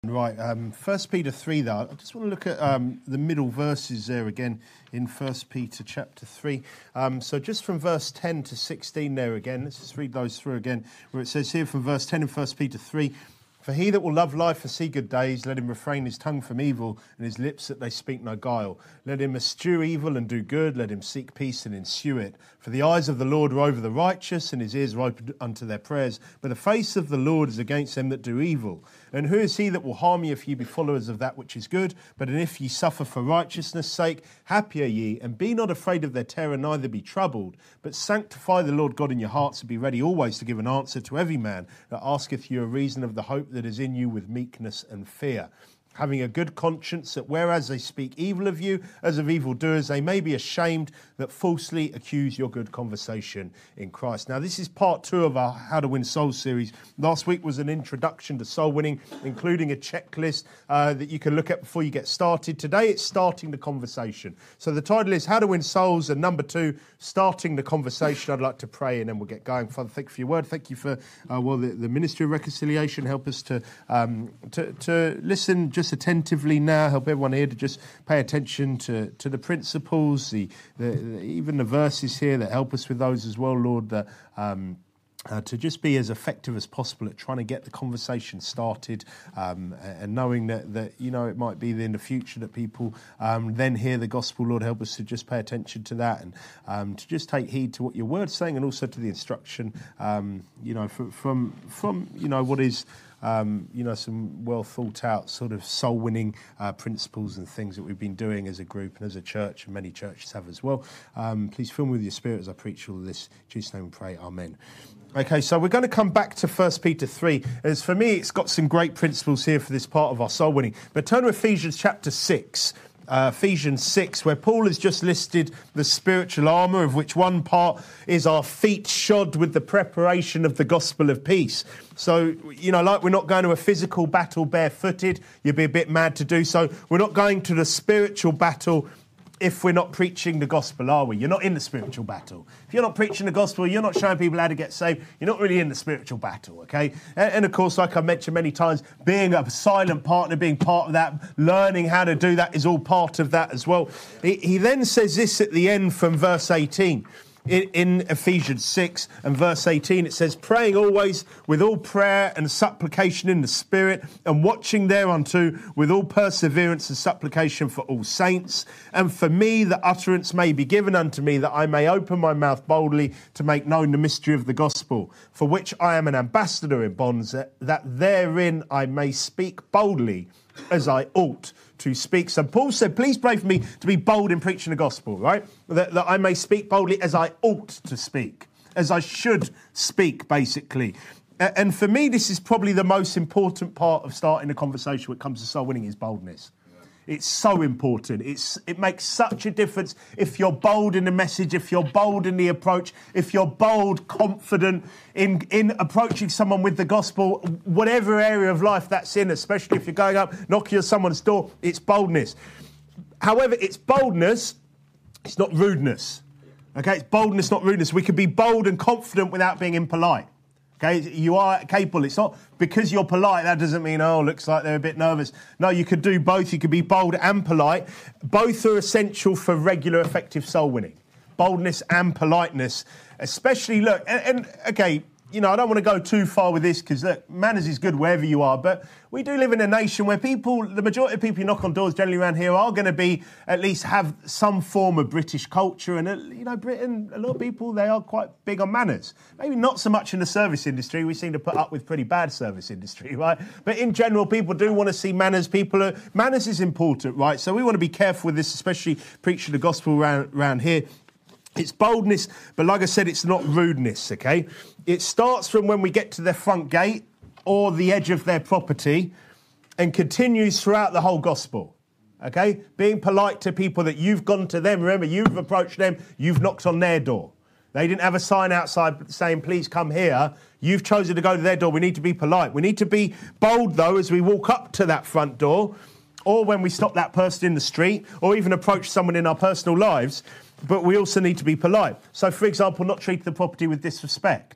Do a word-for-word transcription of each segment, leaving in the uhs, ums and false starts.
Right, um, First Peter three there. I just want to look at um, the middle verses there again in First Peter chapter three. Um, so just from verse ten to sixteen there again, let's just read those through again, where it says here from verse ten in First Peter three, "For he that will love life and see good days, let him refrain his tongue from evil and his lips that they speak no guile. Let him eschew evil and do good, let him seek peace and ensue it. For the eyes of the Lord are over the righteous, and his ears are open unto their prayers. But the face of the Lord is against them that do evil. And who is he that will harm you if ye be followers of that which is good? But and if ye suffer for righteousness' sake, happy are ye. And be not afraid of their terror, neither be troubled. But sanctify the Lord God in your hearts, and be ready always to give an answer to every man that asketh you a reason of the hope that is in you with meekness and fear. Having a good conscience, that whereas they speak evil of you as of evildoers, they may be ashamed that falsely accuse your good conversation in Christ." Now, this is part two of our How to Win Souls series. Last week was an introduction to soul winning, including a checklist uh, that you can look at before you get started. Today, it's starting the conversation. So the title is How to Win Souls, and number two, starting the conversation. I'd like to pray and then we'll get going. Father, thank you for your word. Thank you for uh, well the, the Ministry of Reconciliation. Help us to um, to, to listen just Just attentively now. Help everyone here to just pay attention to, to the principles, the, the, the even the verses here that help us with those as well, Lord. That um, uh, to just be as effective as possible at trying to get the conversation started, um, and knowing that that you know it might be in the future that people um, then hear the gospel. Lord, help us to just pay attention to that and um, to just take heed to what your word's saying, and also to the instruction. Um, you know, from from, from you know what is. Um, you know, some well thought out sort of soul winning uh, principles and things that we've been doing as a group and as a church, and many churches have as well. Um, please fill me with your spirit as I preach all of this. In Jesus' name we pray, amen. Okay, so we're going to come back to First Peter three. As for me, it's got some great principles here for this part of our soul winning. But turn to Ephesians chapter six. Uh, Ephesians six, where Paul has just listed the spiritual armour, of which one part is our feet shod with the preparation of the gospel of peace. So, you know, like we're not going to a physical battle barefooted, you'd be a bit mad to do so. We're not going to the spiritual battle if we're not preaching the gospel, are we? You're not in the spiritual battle. If you're not preaching the gospel, you're not showing people how to get saved, you're not really in the spiritual battle, okay? And, and of course, like I've mentioned many times, being a silent partner, being part of that, learning how to do that is all part of that as well. He, he then says this at the end from verse eighteen. In, in Ephesians six and verse eighteen, it says, "Praying always with all prayer and supplication in the Spirit, and watching thereunto with all perseverance and supplication for all saints, and for me that utterance may be given unto me, that I may open my mouth boldly to make known the mystery of the gospel, for which I am an ambassador in bonds, that, that therein I may speak boldly as I ought to speak." So Paul said, please pray for me to be bold in preaching the gospel, right? That, that I may speak boldly as I ought to speak, as I should speak, basically. And for me, this is probably the most important part of starting a conversation when it comes to soul winning, is boldness. It's so important. It's It makes such a difference if you're bold in the message, if you're bold in the approach, if you're bold, confident in, in approaching someone with the gospel, whatever area of life that's in, especially if you're going up, knocking on someone's door, it's boldness. However, it's boldness, it's not rudeness. Okay, it's boldness, not rudeness. We can be bold and confident without being impolite. Okay, you are capable. It's not because you're polite, that doesn't mean, oh, looks like they're a bit nervous. No, you could do both. You could be bold and polite. Both are essential for regular, effective soul winning. Boldness and politeness, especially, look, and, and okay, you know, I don't want to go too far with this because, look, manners is good wherever you are, but we do live in a nation where people, the majority of people who knock on doors generally around here are going to be, at least have some form of British culture. And, uh, you know, Britain, a lot of people, they are quite big on manners. Maybe not so much in the service industry. We seem to put up with pretty bad service industry, right? But in general, people do want to see manners. People are, manners is important, right? So we want to be careful with this, especially preaching the gospel around, around here. It's boldness, but like I said, it's not rudeness, okay? It starts from when we get to their front gate or the edge of their property and continues throughout the whole gospel, okay? Being polite to people that you've gone to them. Remember, you've approached them, you've knocked on their door. They didn't have a sign outside saying, please come here. You've chosen to go to their door. We need to be polite. We need to be bold, though, as we walk up to that front door, or when we stop that person in the street, or even approach someone in our personal lives. But we also need to be polite. So, for example, not treat the property with disrespect.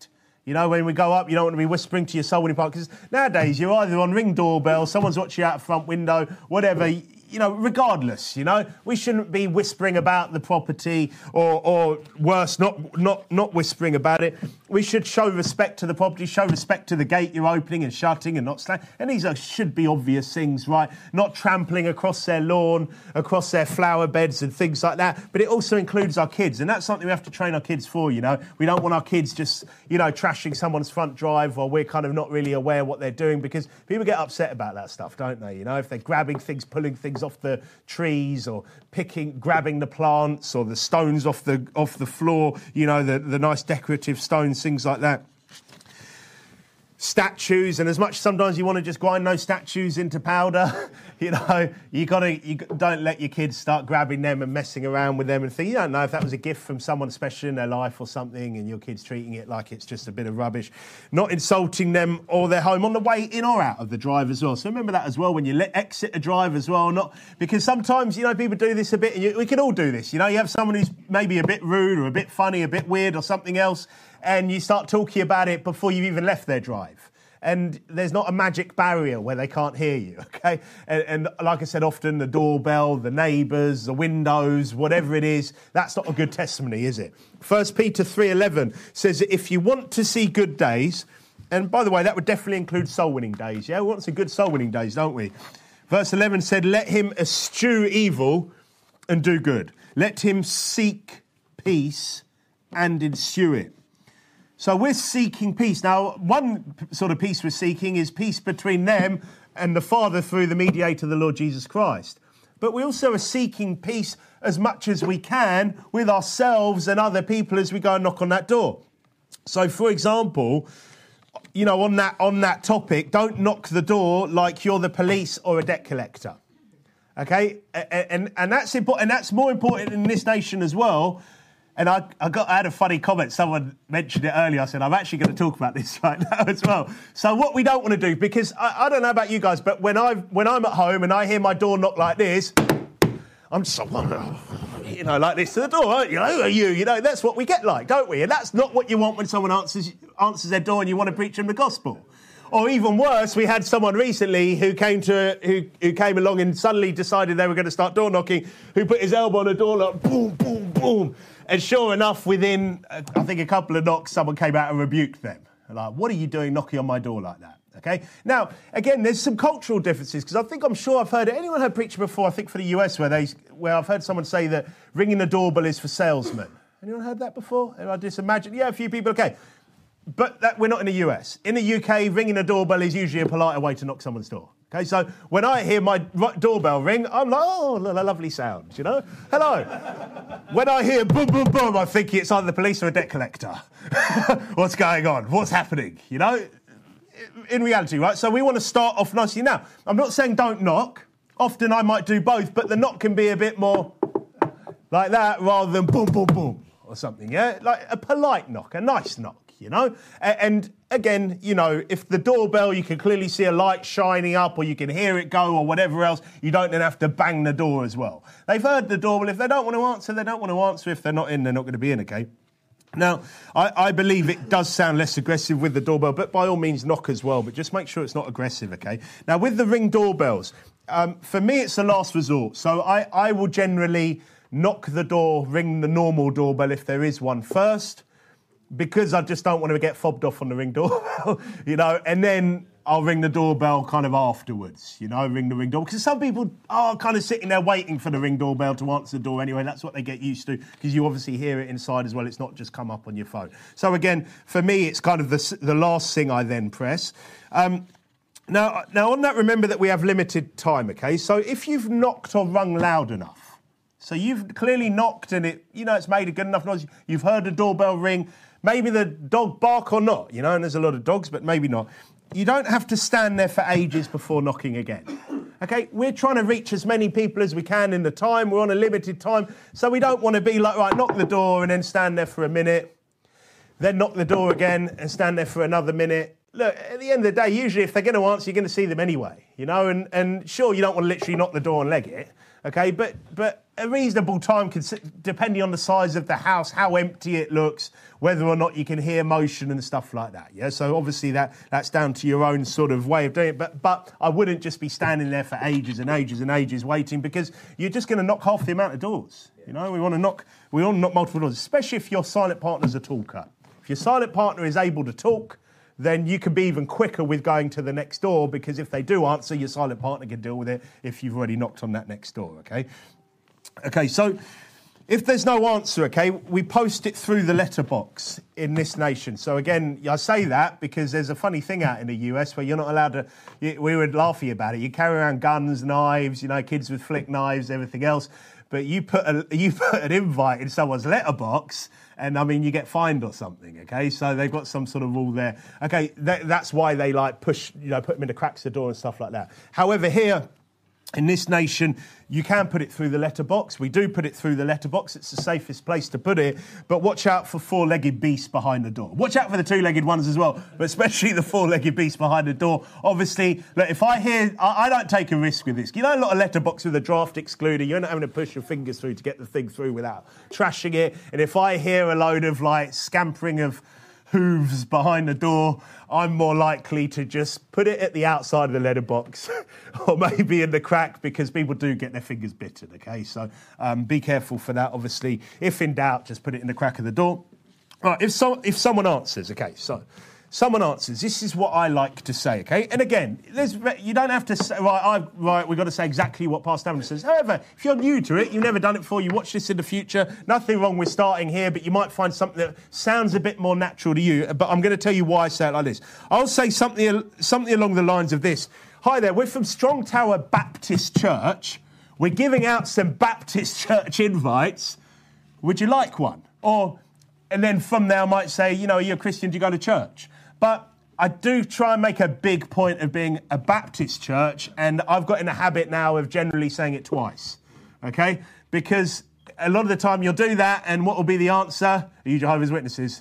You know, when we go up, you don't want to be whispering to your soul winning partner. Because nowadays, you're either on Ring doorbell, someone's watching you out the front window, whatever. You know, regardless, you know, we shouldn't be whispering about the property or, or worse, not not not whispering about it. We should show respect to the property, show respect to the gate you're opening and shutting and not slamming. And these are, should be obvious things, right? Not trampling across their lawn, across their flower beds and things like that. But it also includes our kids. And that's something we have to train our kids for, you know. We don't want our kids just, you know, trashing someone's front drive while we're kind of not really aware what they're doing, because people get upset about that stuff, don't they? You know, if they're grabbing things, pulling things off the trees or picking, grabbing the plants or the stones off the off the floor, you know, the, the nice decorative stones, things like that. Statues, and as much sometimes you want to just grind those statues into powder, you know, you got to, you don't let your kids start grabbing them and messing around with them and think, you don't know if that was a gift from someone special in their life or something, and your kid's treating it like it's just a bit of rubbish. Not insulting them or their home on the way in or out of the drive as well. So remember that as well when you let exit a drive as well, not because sometimes, you know, people do this a bit, and you, we can all do this. You know, you have someone who's maybe a bit rude or a bit funny, a bit weird or something else, and you start talking about it before you've even left their drive. And there's not a magic barrier where they can't hear you, okay? And, and like I said, often the doorbell, the neighbours, the windows, whatever it is, that's not a good testimony, is it? First Peter three eleven says that if you want to see good days, and by the way, that would definitely include soul-winning days, yeah? We want some good soul-winning days, don't we? Verse eleven said, let him eschew evil and do good. Let him seek peace and ensue it. So we're seeking peace. Now, one sort of peace we're seeking is peace between them and the Father through the mediator, the Lord Jesus Christ. But we also are seeking peace as much as we can with ourselves and other people as we go and knock on that door. So, for example, you know, on that on that topic, don't knock the door like you're the police or a debt collector. Okay? And, and, and that's important, and that's more important in this nation as well. And I, I got I had a funny comment. Someone mentioned it earlier. I said, I'm actually going to talk about this right now as well. So what we don't want to do, because I, I don't know about you guys, but when, I've, when I'm at home and I hear my door knock like this, I'm just, you know, like this to the door, aren't you? Who are you? You know, that's what we get like, don't we? And that's not what you want when someone answers answers their door and you want to preach them the gospel. Or even worse, we had someone recently who came to who, who came along and suddenly decided they were going to start door knocking, who put his elbow on the door, like boom, boom, boom. And sure enough, within, uh, I think, a couple of knocks, someone came out and rebuked them. Like, what are you doing knocking on my door like that? Okay. Now, again, there's some cultural differences, because I think I'm sure I've heard it. Anyone heard preaching before, I think for the U S, where they where I've heard someone say that ringing the doorbell is for salesmen. Anyone heard that before? I just imagine, yeah, a few people, okay. But that, we're not in the U S. In the U K, ringing a doorbell is usually a politer way to knock someone's door. Okay, so when I hear my doorbell ring, I'm like, oh, a lovely sound, you know? Hello. When I hear boom, boom, boom, I think it's either the police or a debt collector. What's going on? What's happening? You know? In reality, right? So we want to start off nicely. Now, I'm not saying don't knock. Often I might do both, but the knock can be a bit more like that rather than boom, boom, boom or something, yeah? Like a polite knock, a nice knock. You know, and again, you know, if the doorbell, you can clearly see a light shining up or you can hear it go or whatever else, you don't then have to bang the door as well. They've heard the doorbell. If they don't want to answer, they don't want to answer. If they're not in, they're not going to be in, okay? Now, I, I believe it does sound less aggressive with the doorbell, but by all means knock as well, but just make sure it's not aggressive, okay? Now, with the Ring doorbells, um, for me, it's the last resort. So I, I will generally knock the door, ring the normal doorbell if there is one first, because I just don't want to get fobbed off on the Ring doorbell, you know, and then I'll ring the doorbell kind of afterwards, you know, ring the Ring doorbell. Because some people are kind of sitting there waiting for the Ring doorbell to answer the door anyway. That's what they get used to, because you obviously hear it inside as well. It's not just come up on your phone. So again, for me, it's kind of the, the last thing I then press. Um, now, now, on that, remember that we have limited time, okay? So if you've knocked or rung loud enough, so you've clearly knocked and it, you know, it's made a good enough noise, you've heard the doorbell ring, maybe the dog bark or not, you know, and there's a lot of dogs, but maybe not. You don't have to stand there for ages before knocking again. Okay, we're trying to reach as many people as we can in the time. We're on a limited time, so we don't want to be like, right, knock the door and then stand there for a minute, then knock the door again and stand there for another minute. look, at the end of the day, usually if they're going to answer, you're going to see them anyway, you know, and, and sure, you don't want to literally knock the door and leg it, okay, but but a reasonable time, depending on the size of the house, how empty it looks, whether or not you can hear motion and stuff like that, yeah? So obviously that that's down to your own sort of way of doing it, but, but I wouldn't just be standing there for ages and ages and ages waiting, because you're just going to knock half the amount of doors, you know? We want to knock, we want to knock multiple doors, especially if your silent partner's a talker. If your silent partner is able to talk, then you can be even quicker with going to the next door, because if they do answer, your silent partner can deal with it if you've already knocked on that next door, okay? Okay, so if there's no answer, okay, we post it through the letterbox in this nation. So again, I say that because there's a funny thing out in the U S where you're not allowed to, we would laugh at you about it, you carry around guns, knives, you know, kids with flick knives, everything else, but you put a, you put an invite in someone's letterbox, and I mean, you get fined or something, okay? So they've got some sort of rule there. Okay, that, that's why they like push, you know, put them in the cracks of the door and stuff like that. However, here in this nation, you can put it through the letterbox. We do put it through the letterbox. It's the safest place to put it. But watch out for four-legged beasts behind the door. Watch out for the two-legged ones as well, but especially the four-legged beast behind the door. Obviously, look, if I hear... I, I don't take a risk with this. You know, a lot of letterbox with a draft excluder, you're not having to push your fingers through to get the thing through without trashing it. And if I hear a load of, like, scampering of hooves behind the door, I'm more likely to just put it at the outside of the letterbox or maybe in the crack, because people do get their fingers bitten, okay? So um, be careful for that, obviously. If in doubt, just put it in the crack of the door. Right, if, so, if someone answers, okay, so... Someone answers, this is what I like to say, okay? And again, there's, you don't have to say, right, I, right, we've got to say exactly what Pastor Aaron says. However, if you're new to it, you've never done it before, you watch this in the future, nothing wrong with starting here, but you might find something that sounds a bit more natural to you. But I'm going to tell you why I say it like this. I'll say something, something along the lines of this. Hi there, we're from Strong Tower Baptist Church. We're giving out some Baptist church invites. Would you like one? Or, and then from there I might say, you know, are you a Christian? Do you go to church? But I do try and make a big point of being a Baptist church, and I've got in a habit now of generally saying it twice, okay? Because a lot of the time you'll do that, and what will be the answer? Are you Jehovah's Witnesses?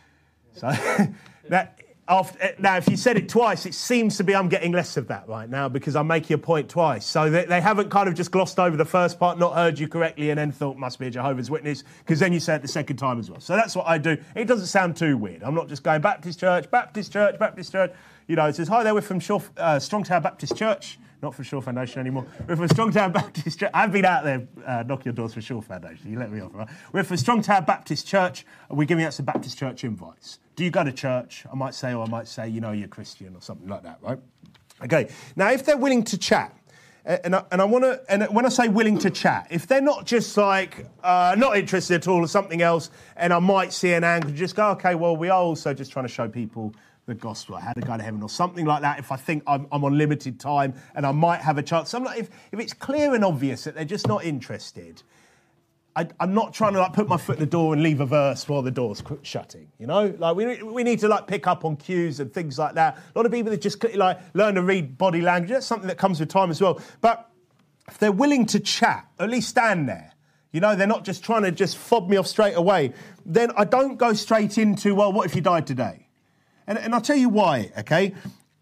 So that after, now, if you said it twice, it seems to be I'm getting less of that right now, because I'm making a point twice. So they, they haven't kind of just glossed over the first part, not heard you correctly, and then thought must be a Jehovah's Witness, because then you say it the second time as well. So that's what I do. It doesn't sound too weird. I'm not just going Baptist Church, Baptist Church, Baptist Church. You know, it says, hi there, we're from Shore, uh, Strong Tower Baptist Church. Not for Shore Foundation anymore. We're from Strong Tower Baptist Church. I've been out there uh, knocking your doors for Shore Foundation. You let me off, right? We're from Strong Tower Baptist Church, and we're giving out some Baptist Church invites. Do you go to church? I might say, or I might say, you know, you're Christian or something like that, right? Okay. Now, if they're willing to chat, and I, and I want to, and when I say willing to chat, if they're not just like uh, not interested at all or something else, and I might see an angle, just go, okay, well, we are also just trying to show people the gospel, how to go to heaven or something like that. If I think I'm, I'm on limited time and I might have a chance, I'm not, if, if it's clear and obvious that they're just not interested, I, I'm not trying to like put my foot in the door and leave a verse while the door's shutting. You know, like we we need to like pick up on cues and things like that. A lot of people that just like learn to read body language. That's something that comes with time as well. But if they're willing to chat, at least stand there. You know, they're not just trying to just fob me off straight away. Then I don't go straight into, well, what if you died today? And, and I'll tell you why, okay?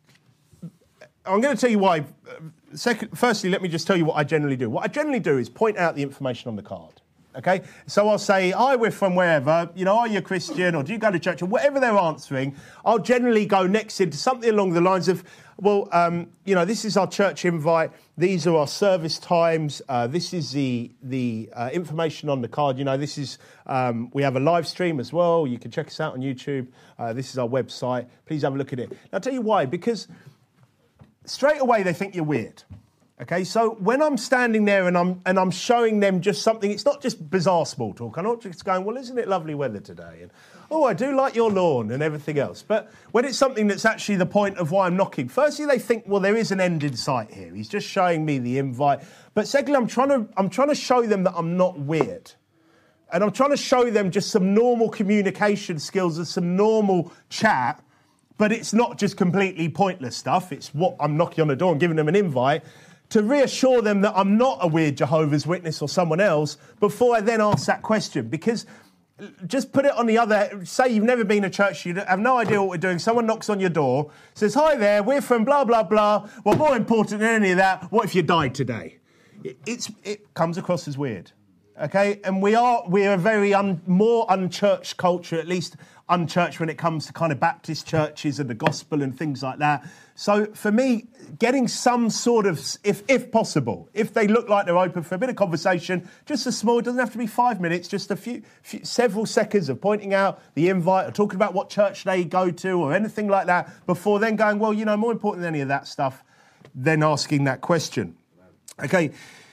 I'm going to tell you why. Second, firstly, let me just tell you what I generally do. What I generally do is point out the information on the card, okay? So I'll say, hi, we're from wherever, you know, are you a Christian or do you go to church? Or whatever they're answering, I'll generally go next into something along the lines of, well, um, you know, this is our church invite. These are our service times. Uh, this is the the uh, information on the card. You know, this is, um, we have a live stream as well. You can check us out on YouTube. Uh, this is our website. Please have a look at it. Now, I'll tell you why. Because straight away they think you're weird. Okay, so when I'm standing there and I'm and I'm showing them just something, it's not just bizarre small talk. I'm not just going, well, isn't it lovely weather today? And, oh, I do like your lawn and everything else. But when it's something that's actually the point of why I'm knocking, firstly, they think, well, there is an end in sight here. He's just showing me the invite. But secondly, I'm trying to I'm trying to show them that I'm not weird. And I'm trying to show them just some normal communication skills and some normal chat. But it's not just completely pointless stuff. It's what I'm knocking on the door and giving them an invite, to reassure them that I'm not a weird Jehovah's Witness or someone else before I then ask that question. Because just put it on the other, say you've never been to church, you have no idea what we're doing, someone knocks on your door, says, hi there, we're from blah, blah, blah. Well, more important than any of that, what if you died today? It, it's, it comes across as weird, okay? And we are, we're a very un, more unchurched culture, at least unchurched when it comes to kind of Baptist churches and the gospel and things like that. So for me, getting some sort of, if if possible, if they look like they're open for a bit of conversation, just a small, it doesn't have to be five minutes, just a few, few several seconds of pointing out the invite or talking about what church they go to or anything like that before then going, well, you know, more important than any of that stuff, then asking that question. Okay.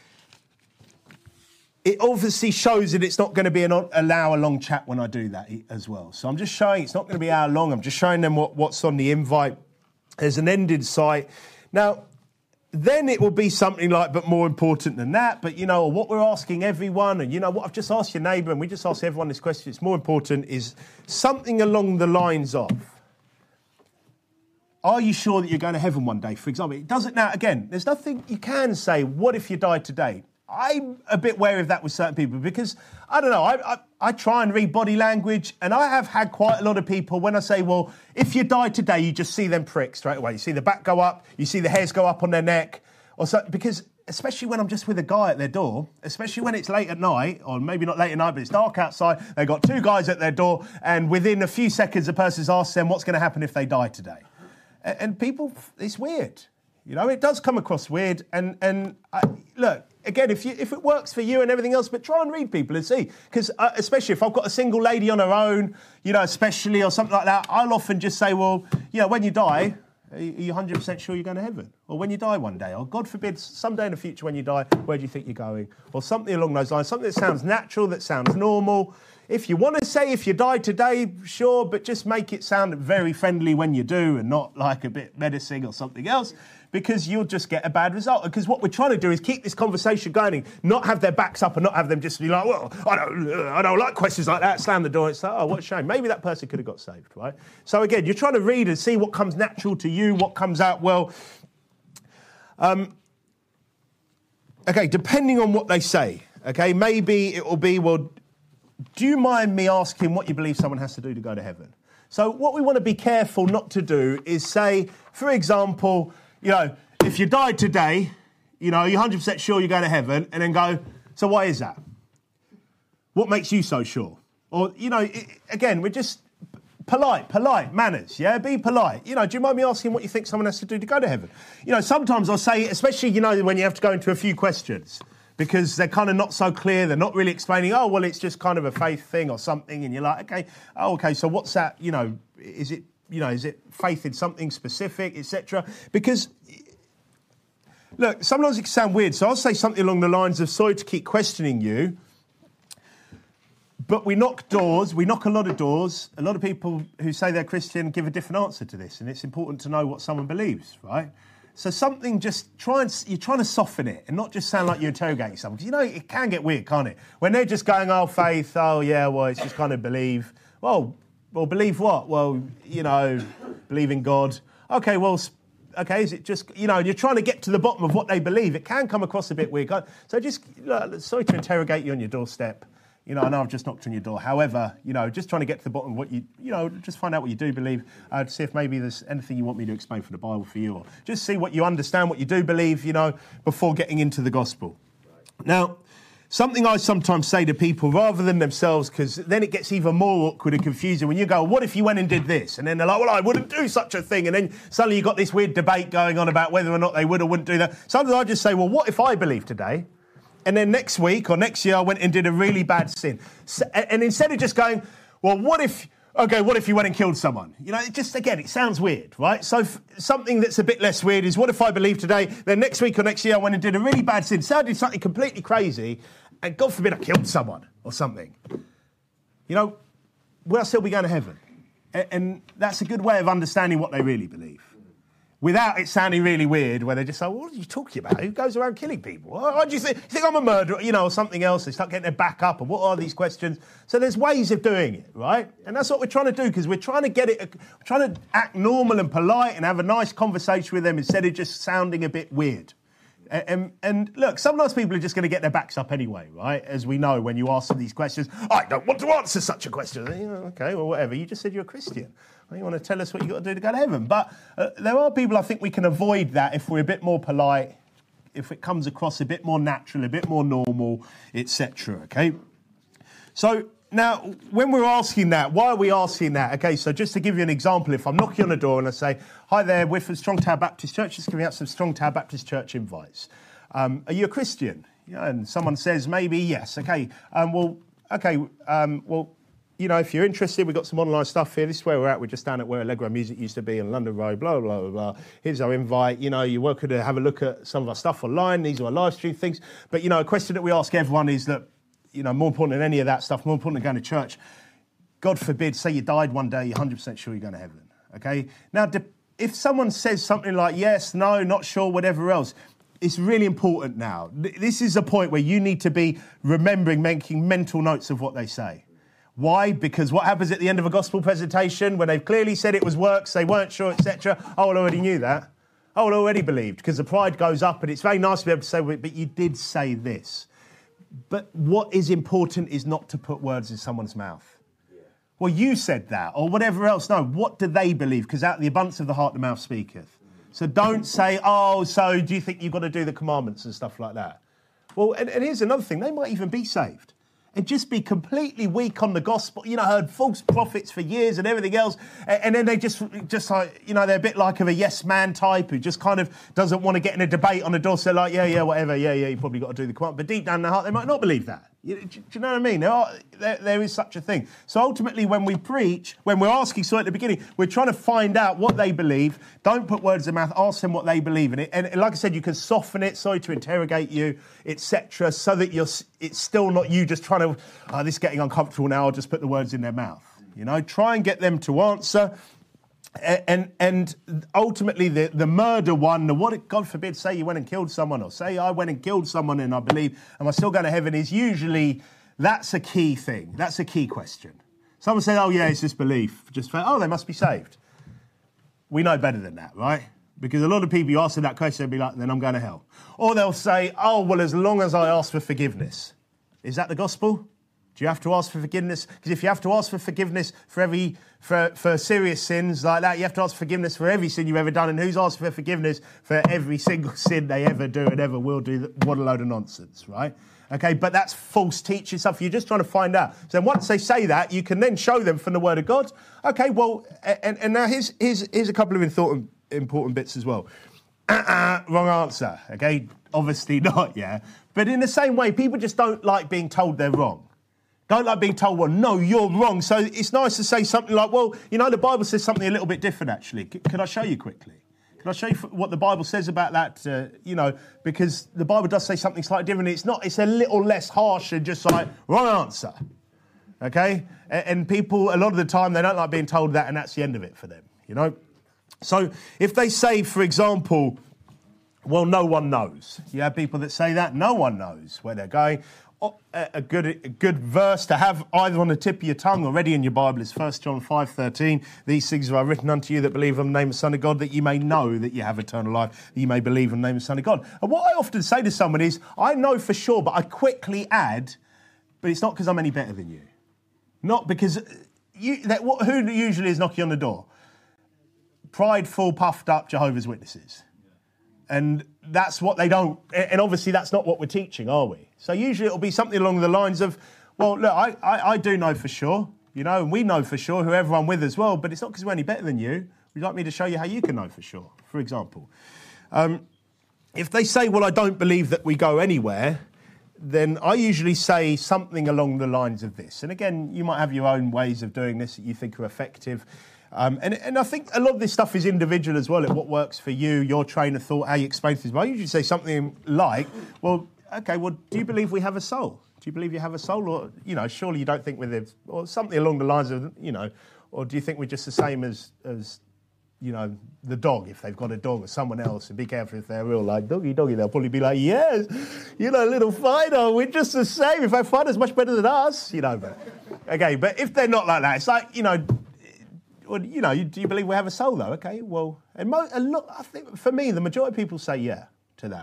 It obviously shows that it's not going to be an an hour-long chat when I do that as well. So I'm just showing it's not going to be hour-long. I'm just showing them what, what's on the invite. There's an end in sight. Now, then it will be something like, but more important than that. But, you know, what we're asking everyone, and, you know, what I've just asked your neighbour, and we just asked everyone this question, it's more important, is something along the lines of, are you sure that you're going to heaven one day, for example? It doesn't now, again, there's nothing you can say, what if you died today? I'm a bit wary of that with certain people because, I don't know, I, I, I try and read body language, and I have had quite a lot of people when I say, well, if you die today, you just see them prick straight away. You see the back go up, you see the hairs go up on their neck, or so, because especially when I'm just with a guy at their door, especially when it's late at night, or maybe not late at night, but it's dark outside, they've got two guys at their door, and within a few seconds, the person's asked them what's going to happen if they die today. And, and people, it's weird. You know, it does come across weird, and, and I, look, again, if you if it works for you and everything else, but try and read people and see. Because uh, especially if I've got a single lady on her own, you know, especially or something like that, I'll often just say, well, you know, when you die, are you one hundred percent sure you're going to heaven? Or when you die one day, or God forbid, someday in the future when you die, where do you think you're going? Or something along those lines, something that sounds natural, that sounds normal. If you want to say if you died today, sure, but just make it sound very friendly when you do and not like a bit menacing or something else, because you'll just get a bad result. Because what we're trying to do is keep this conversation going, not have their backs up and not have them just be like, well, I don't, I don't like questions like that, slam the door. It's like, oh, what a shame. Maybe that person could have got saved, right? So again, you're trying to read and see what comes natural to you, what comes out well. Um, okay, depending on what they say, okay, maybe it will be, well, do you mind me asking what you believe someone has to do to go to heaven? So what we want to be careful not to do is say, for example, you know, if you died today, you know, you're one hundred percent sure you're going to heaven, and then go, so why is that? What makes you so sure? Or, you know, it, again, we're just polite, polite, manners, yeah? Be polite. You know, do you mind me asking what you think someone has to do to go to heaven? You know, sometimes I'll say, especially, you know, when you have to go into a few questions, because they're kind of not so clear, they're not really explaining, oh, well, it's just kind of a faith thing or something, and you're like, okay, oh, okay, so what's that, you know, is it, you know, is it faith in something specific, et cetera? Because, look, sometimes it can sound weird, so I'll say something along the lines of, sorry to keep questioning you, but we knock doors, we knock a lot of doors. A lot of people who say they're Christian give a different answer to this, and it's important to know what someone believes, right? So something, just try and, you're trying to soften it and not just sound like you're interrogating someone. Because, you know, it can get weird, can't it? When they're just going, oh, faith, oh, yeah, well, it's just kind of believe. Well, well, believe what? Well, you know, believe in God. Okay, well, okay, is it just, you know, you're trying to get to the bottom of what they believe. It can come across a bit weird. So just, look, sorry to interrogate you on your doorstep. You know, I know I've just knocked on your door. However, you know, just trying to get to the bottom of what you, you know, just find out what you do believe. Uh, to see if maybe there's anything you want me to explain from the Bible for you, or just see what you understand, what you do believe, you know, before getting into the gospel. Right. Now, something I sometimes say to people rather than themselves, because then it gets even more awkward and confusing when you go, what if you went and did this? And then they're like, well, I wouldn't do such a thing. And then suddenly you've got this weird debate going on about whether or not they would or wouldn't do that. Sometimes I just say, well, what if I believe today? And then next week or next year I went and did a really bad sin. So, and instead of just going, well, what if, okay, what if you went and killed someone? You know, it just, again, it sounds weird, right? So f- something that's a bit less weird is, what if I believe today, then next week or next year I went and did a really bad sin, so I did something completely crazy, and God forbid I killed someone or something. You know, will I still be going to heaven? And, and that's a good way of understanding what they really believe, without it sounding really weird, where they just say, well, what are you talking about? Who goes around killing people? Why do you think, you think I'm a murderer? You know, or something else. They start getting their back up, and what are these questions? So there's ways of doing it, right? And that's what we're trying to do, because we're trying to get it, we're trying to act normal and polite and have a nice conversation with them instead of just sounding a bit weird. And, and look, sometimes people are just going to get their backs up anyway, right? As we know, when you ask them these questions, I don't want to answer such a question. You know, okay, well, whatever. You just said you're a Christian. Well, you want to tell us what you've got to do to go to heaven. But uh, there are people, I think we can avoid that if we're a bit more polite, if it comes across a bit more natural, a bit more normal, et cetera, okay? So now, when we're asking that, why are we asking that? Okay, so just to give you an example, if I'm knocking on the door and I say, hi there, we're from Strong Tower Baptist Church, just giving out some Strong Tower Baptist Church invites. Um, are you a Christian? Yeah, and someone says, maybe, yes. Okay, um, well, okay, um, well, you know, if you're interested, we've got some online stuff here. This is where we're at. We're just down at where Allegro Music used to be in London Road, blah, blah, blah, blah. Here's our invite. You know, you're welcome to have a look at some of our stuff online. These are our live stream things. But, you know, a question that we ask everyone is that, you know, more important than any of that stuff, more important than going to church, God forbid, say you died one day, you're one hundred percent sure you're going to heaven, okay? Now, if someone says something like yes, no, not sure, whatever else, it's really important now. This is a point where you need to be remembering, making mental notes of what they say. Why? Because what happens at the end of a gospel presentation when they've clearly said it was works, they weren't sure, et cetera. Oh, I already knew that. Oh, I already believed, because the pride goes up, and it's very nice to be able to say, but you did say this. But what is important is not to put words in someone's mouth. Yeah. Well, you said that, or whatever else. No, what do they believe? Because out of the abundance of the heart, the mouth speaketh. Mm-hmm. So don't say, oh, so do you think you've got to do the commandments and stuff like that? Well, and, and here's another thing. They might even be saved and just be completely weak on the gospel, you know, heard false prophets for years and everything else. And, and then they just, just like, you know, they're a bit like of a yes man type who just kind of doesn't want to get in a debate on the door. So like, yeah, yeah, whatever. Yeah, yeah, you probably got to do the command. But deep down in their heart, they might not believe that. You, do you know what I mean? There, are, there, there is such a thing. So ultimately, when we preach, when we're asking, so at the beginning, we're trying to find out what they believe. Don't put words in their mouth. Ask them what they believe in it. And, and like I said, you can soften it, sorry to interrogate you, et cetera, so that you're. It's still not you just trying to, oh, this is getting uncomfortable now, I'll just put the words in their mouth. You know, try and get them to answer. And and ultimately, the, the murder one, the what, God forbid, say you went and killed someone, or say I went and killed someone and I believe, am I still going to heaven, is usually, that's a key thing. That's a key question. Someone said, oh yeah, it's just belief. Just, oh, they must be saved. We know better than that, right? Because a lot of people, you ask them that question, they'll be like, then I'm going to hell. Or they'll say, oh, well, as long as I ask for forgiveness. Is that the gospel? Do you have to ask for forgiveness? Because if you have to ask for forgiveness for every for, for serious sins like that, you have to ask forgiveness for every sin you've ever done. And who's asked for forgiveness for every single sin they ever do and ever will do? What a load of nonsense, right? Okay, but that's false teaching stuff. You're just trying to find out. So once they say that, you can then show them from the Word of God. Okay, well, and, and now here's, here's, here's a couple of important, important bits as well. Uh-uh, wrong answer, okay? Obviously not, yeah? But in the same way, people just don't like being told they're wrong. Don't like being told, well, no, you're wrong. So it's nice to say something like, well, you know, the Bible says something a little bit different, actually. C- can I show you quickly? Can I show you what the Bible says about that? Uh, you know, because the Bible does say something slightly different. It's not, it's a little less harsh and just like, wrong answer. Okay? And, and people, a lot of the time, they don't like being told that, and that's the end of it for them, you know? So if they say, for example, well, no one knows. You have people that say that. No one knows where they're going. A good, a good verse to have either on the tip of your tongue or ready in your Bible is First John five thirteen. These things are written unto you that believe on the name of the Son of God, that you may know that you have eternal life, that you may believe on the name of the Son of God. And what I often say to someone is, I know for sure, but I quickly add, but it's not because I'm any better than you. Not because, you, that, what, who usually is knocking on the door? Prideful, puffed up Jehovah's Witnesses. And that's what they don't, and obviously that's not what we're teaching, are we? So usually it'll be something along the lines of, well, look, I, I, I do know for sure, you know, and we know for sure, whoever I'm with as well, but it's not because we're any better than you. Would you like me to show you how you can know for sure, for example? Um, if they say, well, I don't believe that we go anywhere, then I usually say something along the lines of this. And again, you might have your own ways of doing this that you think are effective. Um, and, and I think a lot of this stuff is individual as well, at what works for you, your train of thought, how you explain things. But I usually say something like, well, okay, well, do you believe we have a soul? Do you believe you have a soul? Or, you know, surely you don't think we're the, or something along the lines of, you know, or do you think we're just the same as, as, you know, the dog, if they've got a dog, or someone else? And be careful if they're real like doggy doggy, they'll probably be like, yes, you know, little fighter, we're just the same. In fact, fighter's much better than us, you know. But, okay, but if they're not like that, it's like, you know, well, you know, do you believe we have a soul, though? Okay, well, and mo- a lot, I think for me, the majority of people say yeah to that.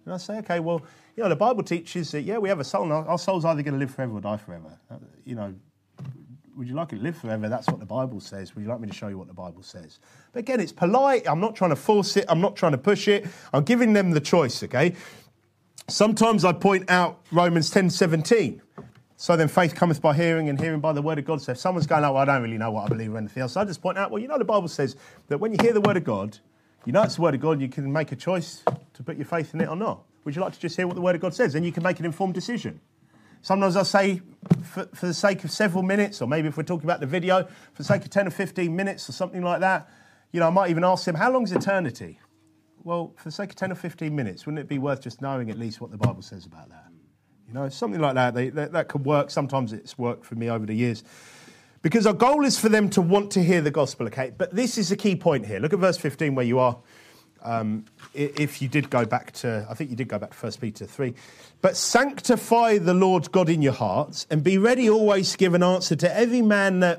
And I say, okay, well, you know, the Bible teaches that, yeah, we have a soul, and our, our soul's either going to live forever or die forever. Uh, you know, would you like it to live forever? That's what the Bible says. Would you like me to show you what the Bible says? But again, it's polite. I'm not trying to force it. I'm not trying to push it. I'm giving them the choice, okay? Sometimes I point out Romans ten seventeen. So then faith cometh by hearing, and hearing by the word of God. So if someone's going, oh, well, I don't really know what I believe or anything else, I just point out, well, you know, the Bible says that when you hear the word of God, you know it's the word of God, you can make a choice to put your faith in it or not. Would you like to just hear what the word of God says? Then you can make an informed decision. Sometimes I say, for, for the sake of several minutes, or maybe if we're talking about the video, for the sake of ten or fifteen minutes or something like that, you know, I might even ask them, how long is eternity? Well, for the sake of ten or fifteen minutes, wouldn't it be worth just knowing at least what the Bible says about that? You know, something like that, they, that, that could work. Sometimes it's worked for me over the years. Because our goal is for them to want to hear the gospel, okay? But this is a key point here. Look at verse fifteen where you are. Um, if you did go back to, I think you did go back to First Peter three. But sanctify the Lord God in your hearts, and be ready always to give an answer to every man that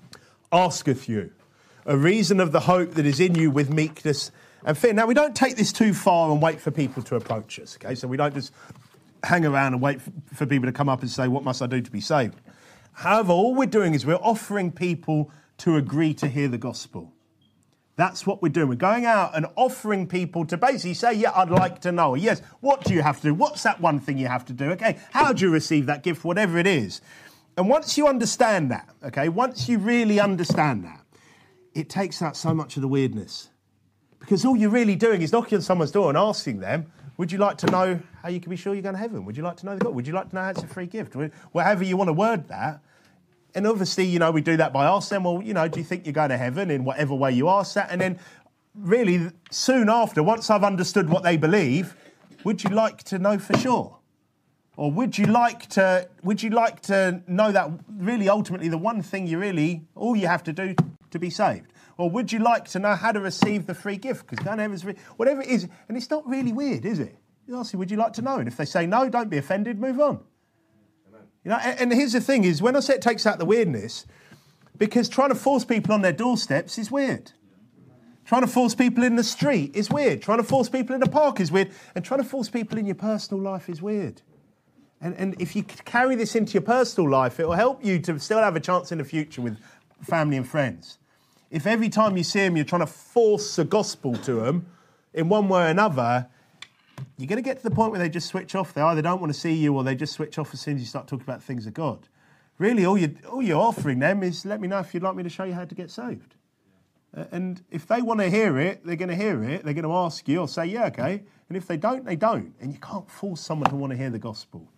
asketh you a reason of the hope that is in you with meekness and fear. Now, we don't take this too far and wait for people to approach us, okay? So we don't just hang around and wait for people to come up and say, what must I do to be saved? However, all we're doing is we're offering people to agree to hear the gospel. That's what we're doing. We're going out and offering people to basically say, yeah, I'd like to know. Yes, what do you have to do? What's that one thing you have to do? Okay, how do you receive that gift, whatever it is? And once you understand that, okay, once you really understand that, it takes out so much of the weirdness. Because all you're really doing is knocking on someone's door and asking them, would you like to know how you can be sure you're going to heaven? Would you like to know the God? Would you like to know how it's a free gift? Whatever you want to word that. And obviously, you know, we do that by asking them, well, you know, do you think you're going to heaven in whatever way you ask that? And then really soon after, once I've understood what they believe, would you like to know for sure? Or would you like to, would you like to know that really ultimately the one thing you really, all you have to do to be saved? Or would you like to know how to receive the free gift? Because going to heaven is free, whatever it is. And it's not really weird, is it? You ask them, would you like to know? And if they say no, don't be offended, move on. You know, and, and here's the thing is, when I say it takes out the weirdness, because trying to force people on their doorsteps is weird. Trying to force people in the street is weird. Trying to force people in the park is weird. And trying to force people in your personal life is weird. And, and if you carry this into your personal life, it will help you to still have a chance in the future with family and friends. If every time you see them, you're trying to force the gospel to them in one way or another, you're going to get to the point where they just switch off. They either don't want to see you or they just switch off as soon as you start talking about things of God. Really, all, you, all you're offering them is, let me know if you'd like me to show you how to get saved. Uh, and if they want to hear it, they're going to hear it. They're going to ask you or say, yeah, okay. And if they don't, they don't. And you can't force someone to want to hear the gospel.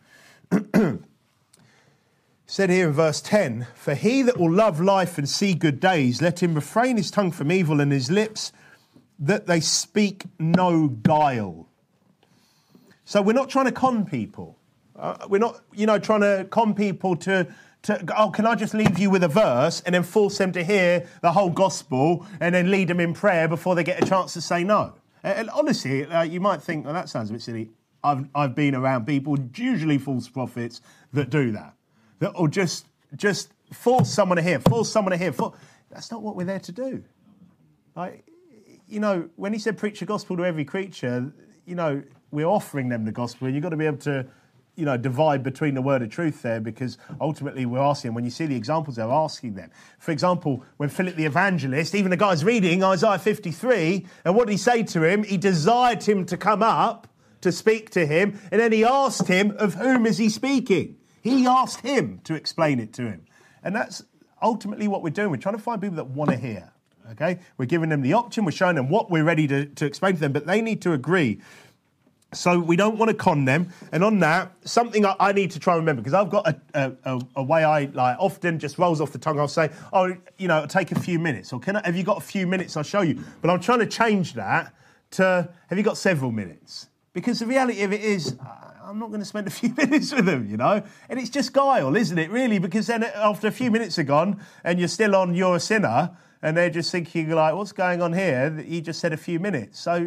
Said here in verse ten, for he that will love life and see good days, let him refrain his tongue from evil and his lips that they speak no guile. So we're not trying to con people. Uh, we're not, you know, trying to con people to, to, oh, can I just leave you with a verse and then force them to hear the whole gospel and then lead them in prayer before they get a chance to say no? And, and honestly, uh, you might think, well, that sounds a bit silly. I've, I've been around people, usually false prophets, that do that. That or just, just force someone to hear, force someone to hear. For, that's not what we're there to do. Like, you know, when he said preach the gospel to every creature, you know, we're offering them the gospel, and you've got to be able to, you know, divide between the word of truth there, because ultimately we're asking, when you see the examples, they're asking them. For example, when Philip the evangelist, even the guy's reading Isaiah fifty-three, and what did he say to him? He desired him to come up to speak to him, and then he asked him, of whom is he speaking? He asked him to explain it to him. And that's ultimately what we're doing. We're trying to find people that want to hear, okay? We're giving them the option, we're showing them what we're ready to, to explain to them, but they need to agree. So we don't want to con them. And on that, something I, I need to try and remember, because I've got a, a, a way I like often just rolls off the tongue. I'll say, oh, you know, it'll take a few minutes. Or can I, have you got a few minutes? I'll show you. But I'm trying to change that to, have you got several minutes? Because the reality of it is, I'm not going to spend a few minutes with them, you know? And it's just guile, isn't it, really? Because then after a few minutes are gone and you're still on you're a sinner and they're just thinking, like, what's going on here? He just said a few minutes. So,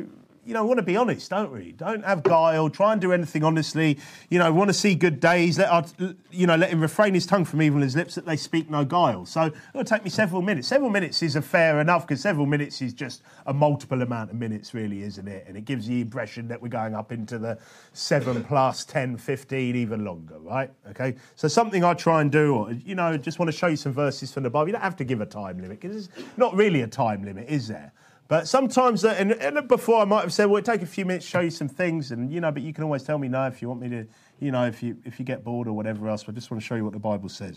you know, want to be honest, don't we? Don't have guile. Try and do anything honestly. You know, want to see good days. Let our, you know, let him refrain his tongue from evil and his lips that they speak no guile. So it'll take me several minutes. Several minutes is a fair enough because several minutes is just a multiple amount of minutes, really, isn't it? And it gives the impression that we're going up into the seven plus, ten, fifteen, even longer, right? Okay. So something I try and do, or, you know, just want to show you some verses from the Bible. You don't have to give a time limit because there's not really a time limit, is there? But sometimes, uh, and, and before I might have said, well, it'll take a few minutes to show you some things, and, you know, but you can always tell me no if you want me to, you know, if you if you get bored or whatever else, but I just want to show you what the Bible says.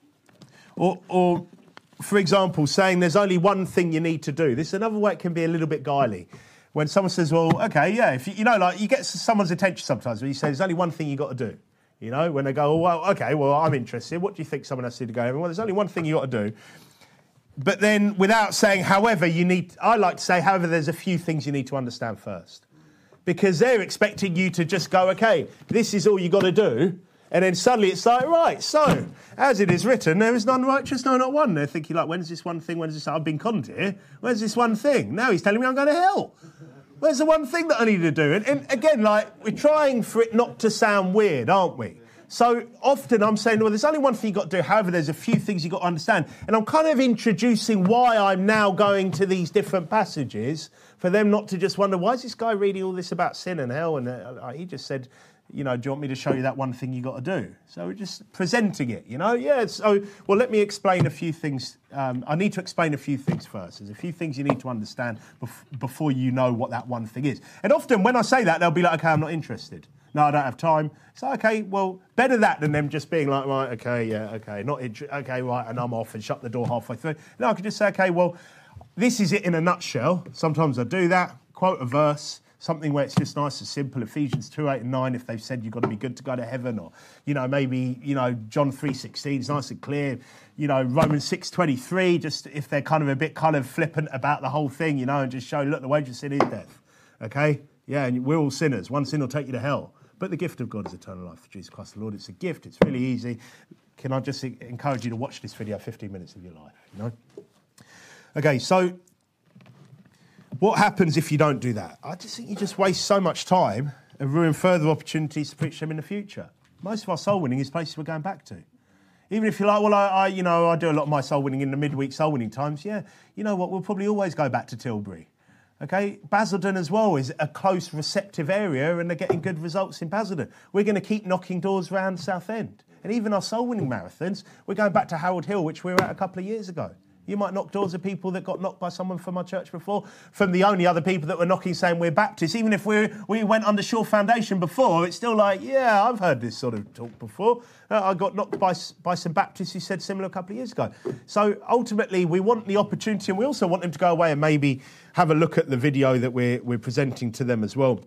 Or, or, for example, saying there's only one thing you need to do. This is another way it can be a little bit guiley. When someone says, well, okay, yeah, if you, you know, like you get someone's attention sometimes when you say there's only one thing you got to do. You know, when they go, oh, well, okay, well, I'm interested. What do you think someone has to do to go? Well, there's only one thing you got to do. But then without saying, however, you need, I like to say, however, there's a few things you need to understand first. Because they're expecting you to just go, okay, this is all you got to do. And then suddenly it's like, right, so, as it is written, there is none righteous, no, not one. They're thinking like, when's this one thing, when's this, I've been conned here. Where's this one thing? Now he's telling me I'm going to hell. Where's the one thing that I need to do? And, and again, like, we're trying for it not to sound weird, aren't we? So often I'm saying, well, there's only one thing you've got to do. However, there's a few things you've got to understand. And I'm kind of introducing why I'm now going to these different passages for them not to just wonder, why is this guy reading all this about sin and hell? And uh, he just said, you know, do you want me to show you that one thing you got to do? So we're just presenting it, you know? Yeah, so, well, let me explain a few things. Um, I need to explain a few things first. There's a few things you need to understand bef- before you know what that one thing is. And often when I say that, they'll be like, okay, I'm not interested. No, I don't have time. So, okay, well, better that than them just being like, right, okay, yeah, okay, not interested, okay, right, and I'm off and shut the door halfway through. No, I could just say, okay, well, this is it in a nutshell. Sometimes I do that, quote a verse, something where it's just nice and simple, Ephesians two, eight and nine, if they've said you've got to be good to go to heaven, or, you know, maybe, you know, John three sixteen is nice and clear, you know, Romans six twenty-three, just if they're kind of a bit kind of flippant about the whole thing, you know, and just show, look, the wages of sin is death, okay? Yeah, and we're all sinners. One sin will take you to hell. But the gift of God is eternal life for Jesus Christ the Lord. It's a gift. It's really easy. Can I just encourage you to watch this video fifteen minutes of your life, you know? Okay, so what happens if you don't do that? I just think you just waste so much time and ruin further opportunities to preach them in the future. Most of our soul winning is places we're going back to. Even if you're like, well, I, I, you know, I do a lot of my soul winning in the midweek soul winning times. Yeah, you know what? We'll probably always go back to Tilbury. Okay, Basildon as well is a close, receptive area, and they're getting good results in Basildon. We're going to keep knocking doors around Southend. And even our soul-winning marathons, we're going back to Harold Hill, which we were at a couple of years ago. You might knock doors of people that got knocked by someone from our church before, from the only other people that were knocking saying we're Baptists. Even if we we went under Shore Foundation before, it's still like, yeah, I've heard this sort of talk before. Uh, I got knocked by, by some Baptists who said similar a couple of years ago. So ultimately, we want the opportunity, and we also want them to go away and maybe have a look at the video that we're, we're presenting to them as well.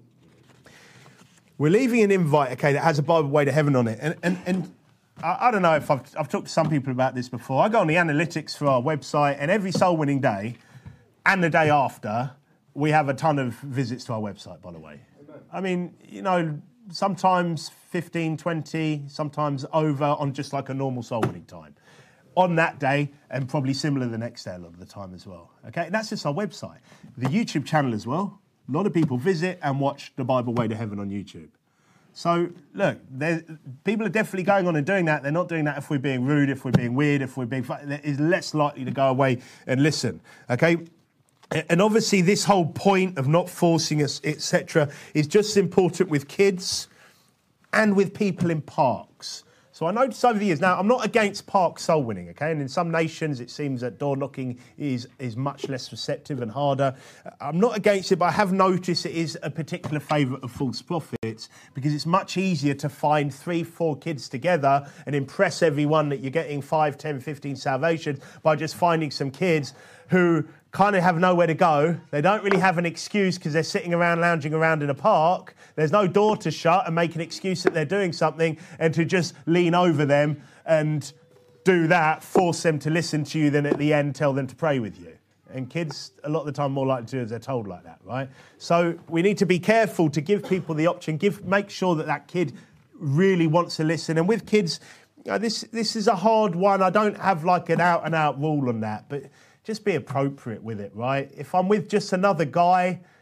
We're leaving an invite, okay, that has a Bible Way to Heaven on it. And, and, and I, I don't know if I've, I've talked to some people about this before. I go on the analytics for our website, and every soul winning day and the day after, we have a ton of visits to our website, by the way. Amen. I mean, you know, sometimes fifteen, twenty, sometimes over on just like a normal soul winning time. On that day, and probably similar the next day a lot of the time as well. Okay, and that's just our website. The YouTube channel as well. A lot of people visit and watch the Bible Way to Heaven on YouTube. So, look, people are definitely going on and doing that. They're not doing that if we're being rude, if we're being weird, if we're being... Is less likely to go away and listen, okay? And obviously this whole point of not forcing us, et cetera, is just important with kids and with people in parks. So I noticed over the years, now I'm not against park soul winning, okay? And in some nations it seems that door knocking is, is much less receptive and harder. I'm not against it, but I have noticed it is a particular favourite of false prophets because it's much easier to find three, four kids together and impress everyone that you're getting five, ten, fifteen salvations by just finding some kids who kind of have nowhere to go. They don't really have an excuse because they're sitting around, lounging around in a park. There's no door to shut and make an excuse that they're doing something, and to just lean over them and do that, force them to listen to you, then at the end tell them to pray with you. And kids, a lot of the time, more likely to do as they're told like that, right? So we need to be careful to give people the option, give, make sure that that kid really wants to listen. And with kids, you know, this, this is a hard one. I don't have like an out-and-out rule on that, but just be appropriate with it, right? If I'm with just another guy,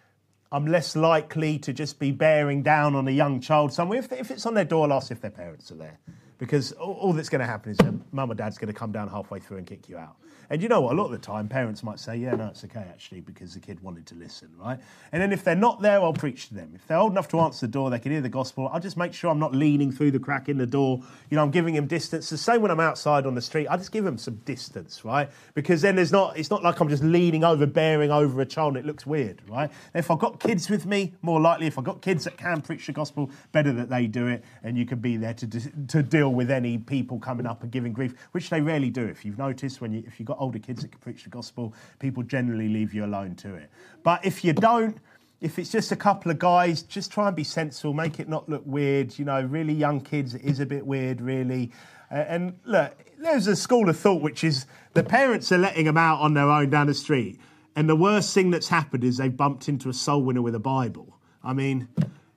I'm less likely to just be bearing down on a young child somewhere. If, if it's on their door, I'll ask if their parents are there. Because all, all that's going to happen is that mum or dad's going to come down halfway through and kick you out. And you know what? A lot of the time, parents might say, yeah, no, it's okay, actually, because the kid wanted to listen, right? And then if they're not there, I'll preach to them. If they're old enough to answer the door, they can hear the gospel, I'll just make sure I'm not leaning through the crack in the door. You know, I'm giving them distance. The same when I'm outside on the street, I just give them some distance, right? Because then there's not, it's not like I'm just leaning over, bearing over a child, and it looks weird, right? And if I've got kids with me, more likely, if I've got kids that can preach the gospel, better that they do it, and you can be there to to deal with any people coming up and giving grief, which they rarely do. If you've noticed, when you, if you've got older kids that can preach the gospel, people generally leave you alone to it. But if you don't, if it's just a couple of guys, just try and be sensible, make it not look weird. You know, really young kids, it is a bit weird, really. Uh, and look, there's a school of thought which is the parents are letting them out on their own down the street, and the worst thing that's happened is they've bumped into a soul winner with a Bible. I mean,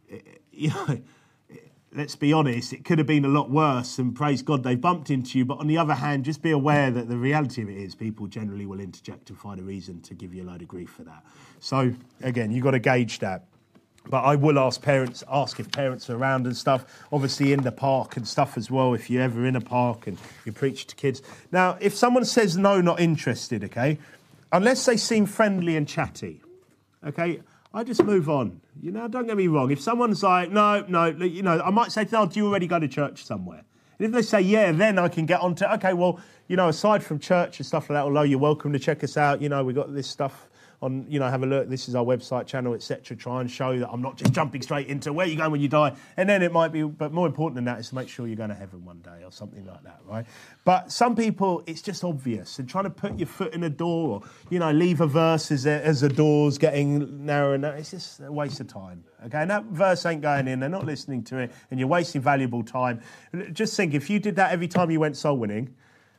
you know, let's be honest, it could have been a lot worse, and praise God they bumped into you. But on the other hand, just be aware that the reality of it is people generally will interject and find a reason to give you a load of grief for that. So, again, you've got to gauge that. But I will ask parents, ask if parents are around and stuff, obviously in the park and stuff as well, if you're ever in a park and you preach to kids. Now, if someone says no, not interested, okay, unless they seem friendly and chatty, okay, I just move on. You know, don't get me wrong. If someone's like, no, no, you know, I might say, oh, do you already go to church somewhere? And if they say, yeah, then I can get on to, okay, well, you know, aside from church and stuff like that, although you're welcome to check us out, you know, we've got this stuff on, you know, have a look, this is our website channel, et cetera. Try and show that I'm not just jumping straight into where you go when you die. And then it might be, but more important than that is to make sure you're going to heaven one day or something like that, right? But some people, it's just obvious. And trying to put your foot in a door or, you know, leave a verse as, as the door's getting narrower and narrower, it's just a waste of time, okay? And that verse ain't going in, they're not listening to it, and you're wasting valuable time. Just think, if you did that every time you went soul winning,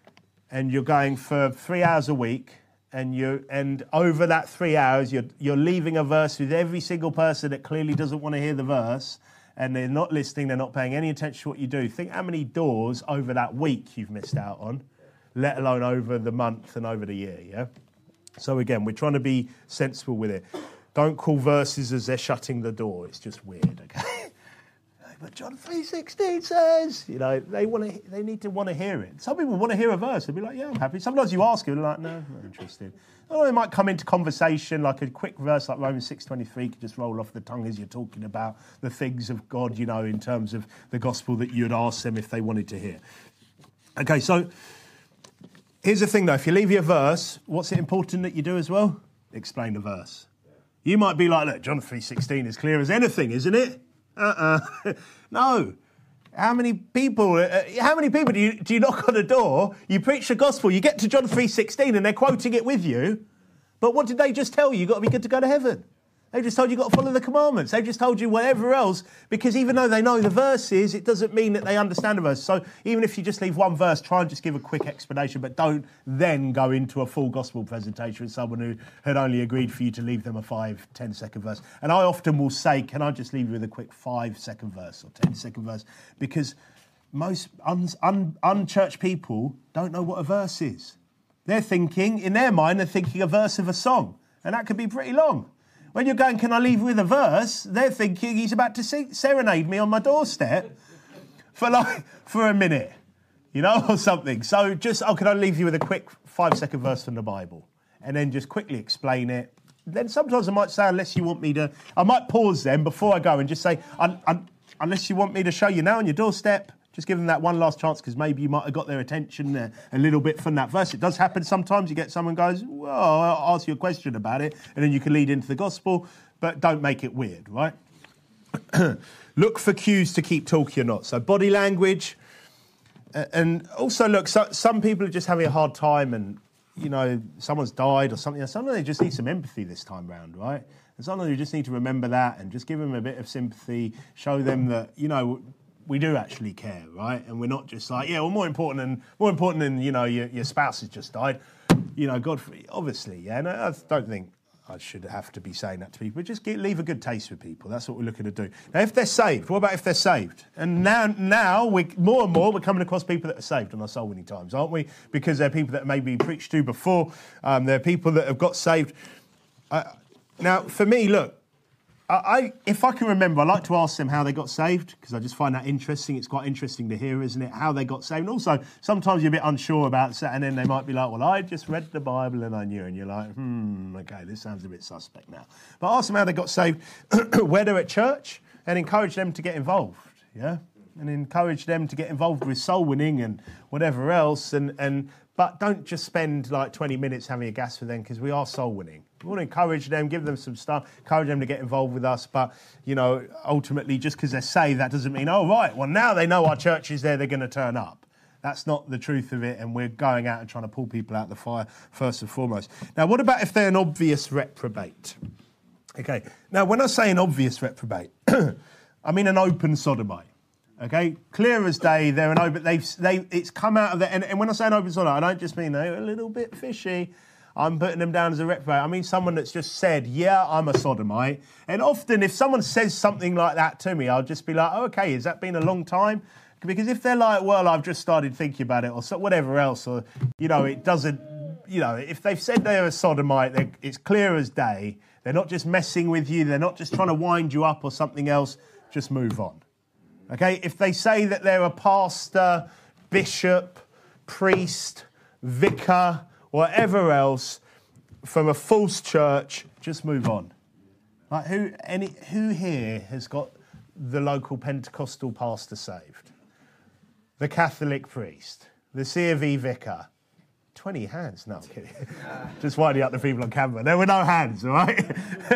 and you're going for three hours a week, and you and over that three hours, you're you're leaving a verse with every single person that clearly doesn't want to hear the verse, and they're not listening, they're not paying any attention to what you do. Think how many doors over that week you've missed out on, let alone over the month and over the year, yeah? So again, we're trying to be sensible with it. Don't call verses as they're shutting the door. It's just weird, okay? But John three sixteen says, you know, they want to, they need to want to hear it. Some people want to hear a verse. They'll be like, yeah, I'm happy. Sometimes you ask them, they're like, no, not interested. Or they might come into conversation, like a quick verse like Romans six twenty-three could just roll off the tongue as you're talking about the things of God, you know, in terms of the gospel that you'd ask them if they wanted to hear. Okay, so here's the thing, though. If you leave your verse, what's it important that you do as well? Explain the verse. You might be like, look, John three sixteen is clear as anything, isn't it? Uh-uh. No. How many people, uh, how many people do you, do you knock on a door, you preach the gospel, you get to John three sixteen and they're quoting it with you, but what did they just tell you? You've got to be good to go to heaven. They just told you you've got to follow the commandments. They've just told you whatever else, because even though they know the verses, it doesn't mean that they understand the verse. So even if you just leave one verse, try and just give a quick explanation, but don't then go into a full gospel presentation with someone who had only agreed for you to leave them a five, ten second verse. And I often will say, can I just leave you with a quick five second verse or ten second verse? Because most un- un- unchurched people don't know what a verse is. They're thinking, in their mind, they're thinking a verse of a song, and that could be pretty long. When you're going, can I leave with a verse? They're thinking he's about to sing, serenade me on my doorstep for like for a minute, you know, or something. So just, oh, can I leave you with a quick five-second verse from the Bible? And then just quickly explain it. Then sometimes I might say, unless you want me to, I might pause then before I go and just say, un, un, unless you want me to show you now on your doorstep, just give them that one last chance, because maybe you might have got their attention a, a little bit from that verse. It does happen sometimes. You get someone goes, well, I'll ask you a question about it, and then you can lead into the gospel, but don't make it weird, right? Look for cues to keep talking or not. So body language, and also look, so, some people are just having a hard time, and, you know, someone's died or something. Sometimes they just need some empathy this time round, right? And sometimes you just need to remember that and just give them a bit of sympathy, show them that, you know, we do actually care, right? And we're not just like, yeah, well, more important than, more important than, you know, your, your spouse has just died. You know, God, obviously, yeah. And I don't think I should have to be saying that to people. But just get, leave a good taste with people. That's what we're looking to do. Now, if they're saved, what about if they're saved? And now, now we more and more, we're coming across people that are saved on our soul winning times, aren't we? Because they're people that maybe preached to before. Um, they're people that have got saved. Uh, now, for me, look, I, I, if I can remember, I like to ask them how they got saved, because I just find that interesting. It's quite interesting to hear, isn't it, how they got saved. And also, sometimes you're a bit unsure about it, and then they might be like, well, I just read the Bible and I knew. And you're like, hmm, okay, this sounds a bit suspect now. But ask them how they got saved, where they're at church, and encourage them to get involved, yeah? And encourage them to get involved with soul winning and whatever else. And, and But don't just spend like twenty minutes having a gas for them, because we are soul winning. We want to encourage them, give them some stuff, encourage them to get involved with us. But, you know, ultimately, just because they're saved, that doesn't mean, oh, right, well, now they know our church is there, they're going to turn up. That's not the truth of it, and we're going out and trying to pull people out of the fire first and foremost. Now, what about if they're an obvious reprobate? Okay, now, when I say an obvious reprobate, I mean an open sodomite. Okay, clear as day, they're an open, they've, they, it's come out of the, and, and when I say an open sodomite, I don't just mean they're a little bit fishy. I'm putting them down as a reprobate. I mean someone that's just said, yeah, I'm a sodomite. And often if someone says something like that to me, I'll just be like, oh, okay, has that been a long time? Because if they're like, well, I've just started thinking about it, or so, whatever else, or, you know, it doesn't, you know, if they've said they're a sodomite, it's clear as day. They're not just messing with you. They're not just trying to wind you up or something else. Just move on. Okay? If they say that they're a pastor, bishop, priest, vicar, whatever else, from a false church, just move on. Like who any who here has got the local Pentecostal pastor saved? The Catholic priest? The C of E vicar? twenty hands? No, I'm kidding. Just winding up the people on camera. There were no hands, all right?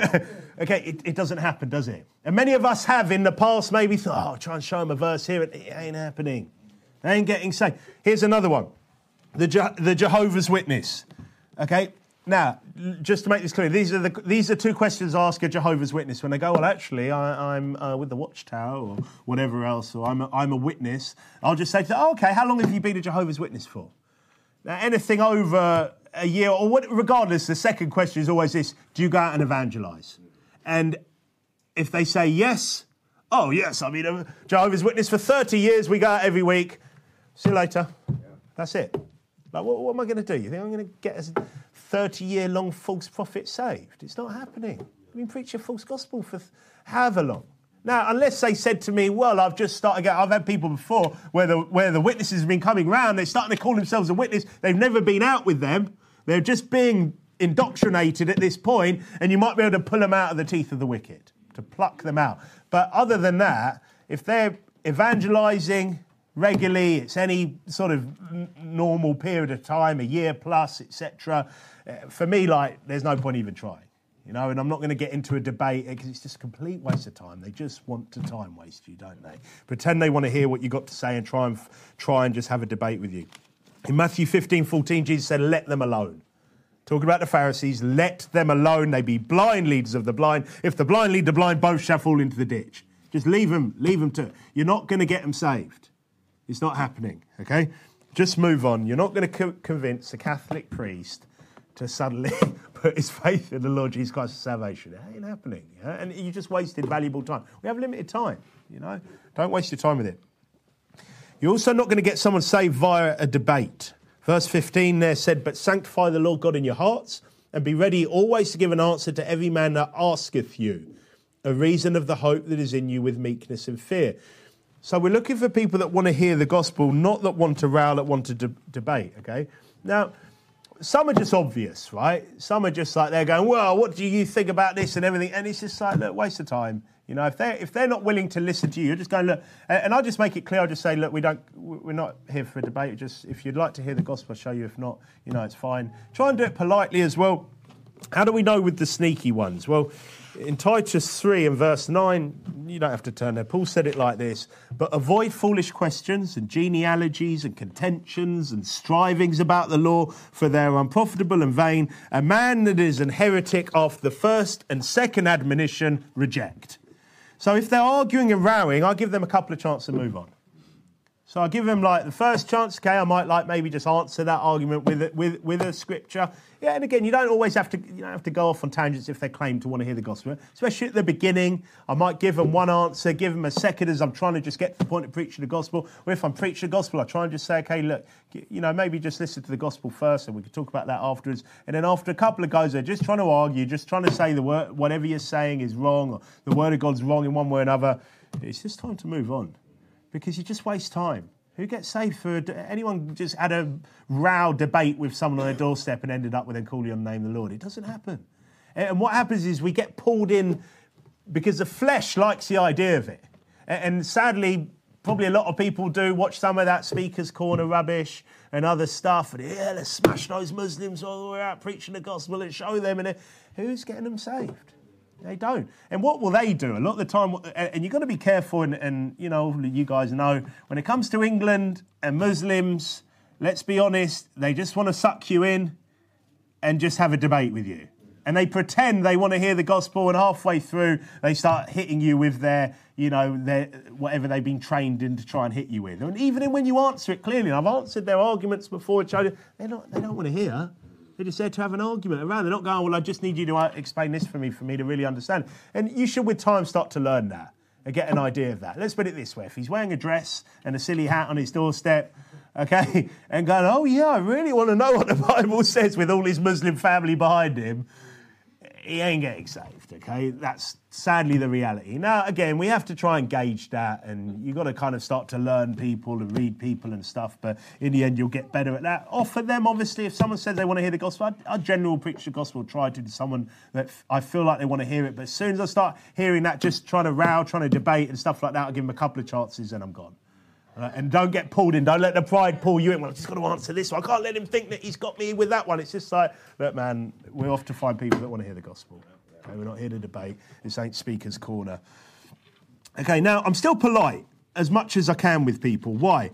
Okay, it, it doesn't happen, does it? And many of us have in the past maybe thought, oh, I'll try and show them a verse here. It ain't happening. They ain't getting saved. Here's another one. The, Je- the Jehovah's Witness. Okay, now, just to make this clear, these are the these are two questions I ask a Jehovah's Witness when they go, well, actually, I, I'm uh, with the Watchtower or whatever else, or I'm a, I'm a witness. I'll just say to them, oh, okay, how long have you been a Jehovah's Witness for? Now, anything over a year, or what, regardless, the second question is always this, do you go out and evangelise? And if they say yes, oh, yes, I mean, a Jehovah's Witness for thirty years, we go out every week. See you later. Yeah. That's it. Like, what, what am I going to do? You think I'm going to get a thirty-year-long false prophet saved? It's not happening. I've been preaching a false gospel for however long. Now, unless they said to me, well, I've just started getting... I've had people before where the where the witnesses have been coming round, they're starting to call themselves a witness, they've never been out with them, they're just being indoctrinated at this point, and you might be able to pull them out of the teeth of the wicked, to pluck them out. But other than that, if they're evangelising regularly, it's any sort of n- normal period of time, a year plus, et cetera, uh, for me, like, there's no point even trying. You know, and I'm not going to get into a debate because it's just a complete waste of time. They just want to time waste you, don't they? Pretend they want to hear what you've got to say and try and try and just have a debate with you. In Matthew fifteen fourteen, Jesus said, let them alone. Talking about the Pharisees, let them alone. They be blind leaders of the blind. If the blind lead the blind, both shall fall into the ditch. Just leave them, leave them to it. You're not going to get them saved. It's not happening, okay? Just move on. You're not going to co- convince a Catholic priest to suddenly put his faith in the Lord Jesus Christ for salvation. It ain't happening. Yeah? And you just wasted valuable time. We have limited time, you know. Don't waste your time with it. You're also not going to get someone saved via a debate. Verse fifteen there said, but sanctify the Lord God in your hearts, and be ready always to give an answer to every man that asketh you, a reason of the hope that is in you with meekness and fear. So we're looking for people that want to hear the gospel, not that want to row, that want to de- debate, okay? Now, some are just obvious, right? Some are just like, they're going, well, what do you think about this and everything? And it's just like, look, waste of time. You know, if they're, if they're not willing to listen to you, you're just going, look, and I'll just make it clear, I'll just say, look, we don't, we're not here for a debate. Just, if you'd like to hear the gospel, I'll show you. If not, you know, it's fine. Try and do it politely as well. How do we know with the sneaky ones? Well, in Titus three and verse nine, you don't have to turn there, Paul said it like this, but avoid foolish questions and genealogies and contentions and strivings about the law, for they are unprofitable and vain. A man that is an heretic after the first and second admonition, reject. So if they're arguing and rowing, I'll give them a couple of chances to move on. So I give them like the first chance. Okay, I might like maybe just answer that argument with with with a scripture. Yeah, and again, you don't always have to you don't have to go off on tangents if they claim to want to hear the gospel. Especially at the beginning, I might give them one answer, give them a second as I'm trying to just get to the point of preaching the gospel. Or if I'm preaching the gospel, I try and just say, okay, look, you know, maybe just listen to the gospel first, and we can talk about that afterwards. And then after a couple of goes, they're just trying to argue, just trying to say the word, whatever you're saying is wrong, or the word of God's wrong in one way or another. It's just time to move on, because you just waste time. Who gets saved for... Anyone just had a row debate with someone on their doorstep and ended up with them calling on the name of the Lord? It doesn't happen. And what happens is we get pulled in because the flesh likes the idea of it. And sadly, probably a lot of people do watch some of that Speaker's Corner rubbish and other stuff. And yeah, let's smash those Muslims all the way out preaching the gospel and show them. And who's getting them saved? They don't. And what will they do? A lot of the time, and you've got to be careful, and, and you know, you guys know, when it comes to England and Muslims, let's be honest, they just want to suck you in and just have a debate with you. And they pretend they want to hear the gospel, and halfway through, they start hitting you with their, you know, their whatever they've been trained in to try and hit you with. And even when you answer it clearly, and I've answered their arguments before, they're not, they don't want to hear. They're just there to have an argument around. They're not going, well, I just need you to explain this for me, for me to really understand. And you should, with time, start to learn that and get an idea of that. Let's put it this way. If he's wearing a dress and a silly hat on his doorstep, okay, and going, oh, yeah, I really want to know what the Bible says with all his Muslim family behind him, he ain't getting saved, okay? That's sadly the reality. Now, again, we have to try and gauge that, and you've got to kind of start to learn people and read people and stuff, but in the end, you'll get better at that. Offer them, obviously, if someone says they want to hear the gospel, I, I generally preach the gospel, try to to someone that I feel like they want to hear it, but as soon as I start hearing that, just trying to row, trying to debate and stuff like that, I'll give them a couple of chances and I'm gone. Uh, and don't get pulled in. Don't let the pride pull you in. Well, I've just got to answer this one. I can't let him think that he's got me with that one. It's just like, look, man, we're off to find people that want to hear the gospel. Okay, we're not here to debate. This ain't Speaker's Corner. Okay, now, I'm still polite as much as I can with people. Why?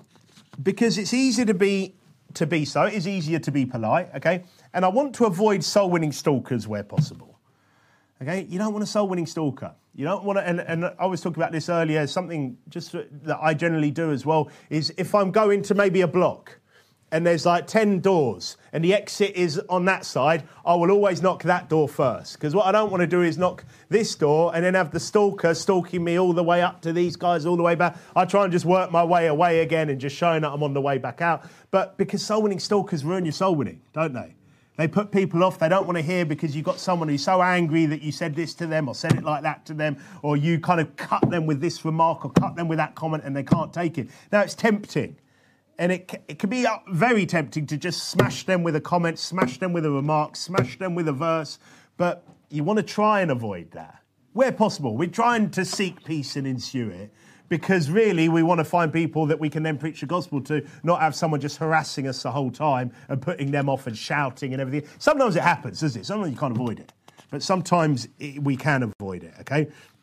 Because it's easier to be to be so. It is easier to be polite, okay? And I want to avoid soul-winning stalkers where possible. Okay, you don't want a soul-winning stalker. You don't want to, and, and I was talking about this earlier, something just that I generally do as well, is if I'm going to maybe a block and there's like ten doors and the exit is on that side, I will always knock that door first. Because what I don't want to do is knock this door and then have the stalker stalking me all the way up to these guys, all the way back. I try and just work my way away again and just showing that I'm on the way back out. But because soul-winning stalkers ruin your soul-winning, don't they? They put people off. They don't want to hear because you've got someone who's so angry that you said this to them or said it like that to them, or you kind of cut them with this remark or cut them with that comment and they can't take it. Now, it's tempting. And it, it can be very tempting to just smash them with a comment, smash them with a remark, smash them with a verse. But you want to try and avoid that. Where possible. We're trying to seek peace and ensue it. Because really, we want to find people that we can then preach the gospel to, not have someone just harassing us the whole time and putting them off and shouting and everything. Sometimes it happens, doesn't it? Sometimes you can't avoid it. But sometimes it, we can avoid it, okay?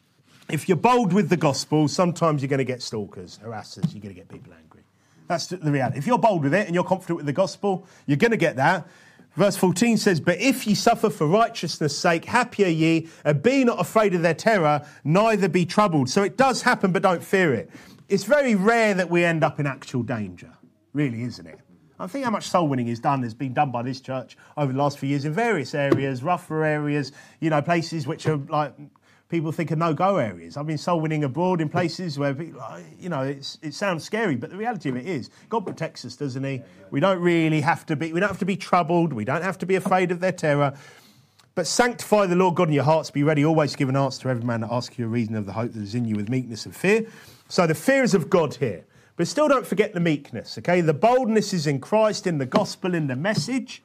If you're bold with the gospel, sometimes you're going to get stalkers, harassers, you're going to get people angry. That's the reality. If you're bold with it and you're confident with the gospel, you're going to get that. Verse fourteen says, but if ye suffer for righteousness' sake, happy are ye, and be not afraid of their terror, neither be troubled. So it does happen, but don't fear it. It's very rare that we end up in actual danger, really, isn't it? I think how much soul winning is done has been done by this church over the last few years in various areas, rougher areas, you know, places which are like people think are no-go areas. I've been soul winning abroad in places where, you know, it's, it sounds scary, but the reality of it is God protects us, doesn't he? We don't really have to be, we don't have to be troubled. We don't have to be afraid of their terror. But sanctify the Lord God in your hearts. Be ready always to give an answer to every man that asks you a reason of the hope that is in you with meekness and fear. So the fear is of God here. But still don't forget the meekness, okay? The boldness is in Christ, in the gospel, in the message,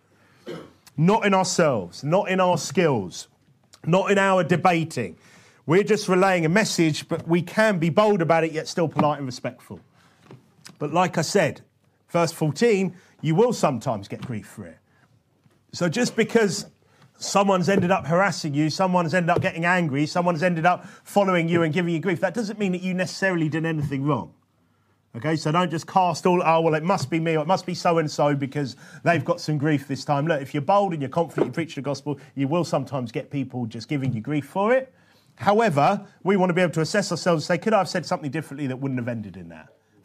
not in ourselves, not in our skills, not in our debating. We're just relaying a message, but we can be bold about it, yet still polite and respectful. But like I said, verse fourteen, you will sometimes get grief for it. So just because someone's ended up harassing you, someone's ended up getting angry, someone's ended up following you and giving you grief, that doesn't mean that you necessarily did anything wrong. Okay, so don't just cast all, oh, well, it must be me or it must be so-and-so because they've got some grief this time. Look, if you're bold and you're confident you preach the gospel, you will sometimes get people just giving you grief for it. However, we want to be able to assess ourselves and say, could I have said something differently that wouldn't have ended in that?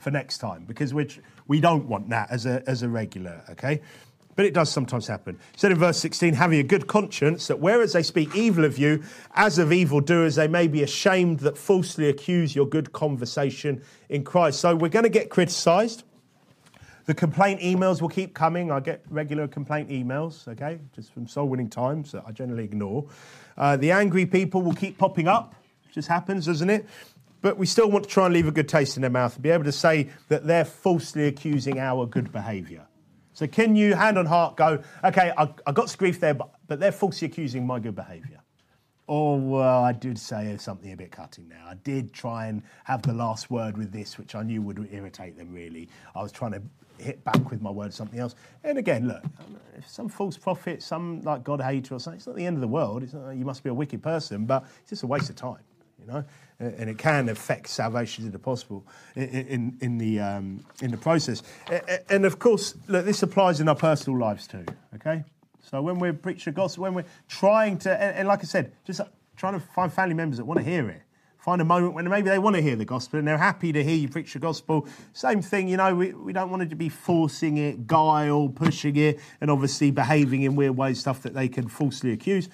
for next time, because we we don't want that as a as a regular, okay? But it does sometimes happen. He said in verse sixteen, having a good conscience, that whereas they speak evil of you, as of evildoers, they may be ashamed that falsely accuse your good conversation in Christ. So we're going to get criticised. The complaint emails will keep coming. I get regular complaint emails, okay, just from Soul Winning Times that I generally ignore. Uh, the angry people will keep popping up. It just happens, doesn't it? But we still want to try and leave a good taste in their mouth and be able to say that they're falsely accusing our good behaviour. So can you, hand on heart, go, okay, I, I got some grief there, but, but they're falsely accusing my good behaviour. Or, well, I did say something a bit cutting now. I did try and have the last word with this, which I knew would irritate them, really. I was trying to hit back with my word something else. And again, look, if some false prophet, some like God hater or something, it's not the end of the world. It's not, you must be a wicked person, but it's just a waste of time, you know. And it can affect salvation to the possible in in, in the um, in the process. And of course, look, this applies in our personal lives too. Okay, so when we're preaching the gospel, when we're trying to, and, and like I said, just trying to find family members that want to hear it. Find a moment when maybe they want to hear the gospel and they're happy to hear you preach the gospel. Same thing, you know, we, we don't want it to be forcing it, guile, pushing it, and obviously behaving in weird ways, stuff that they can falsely accuse.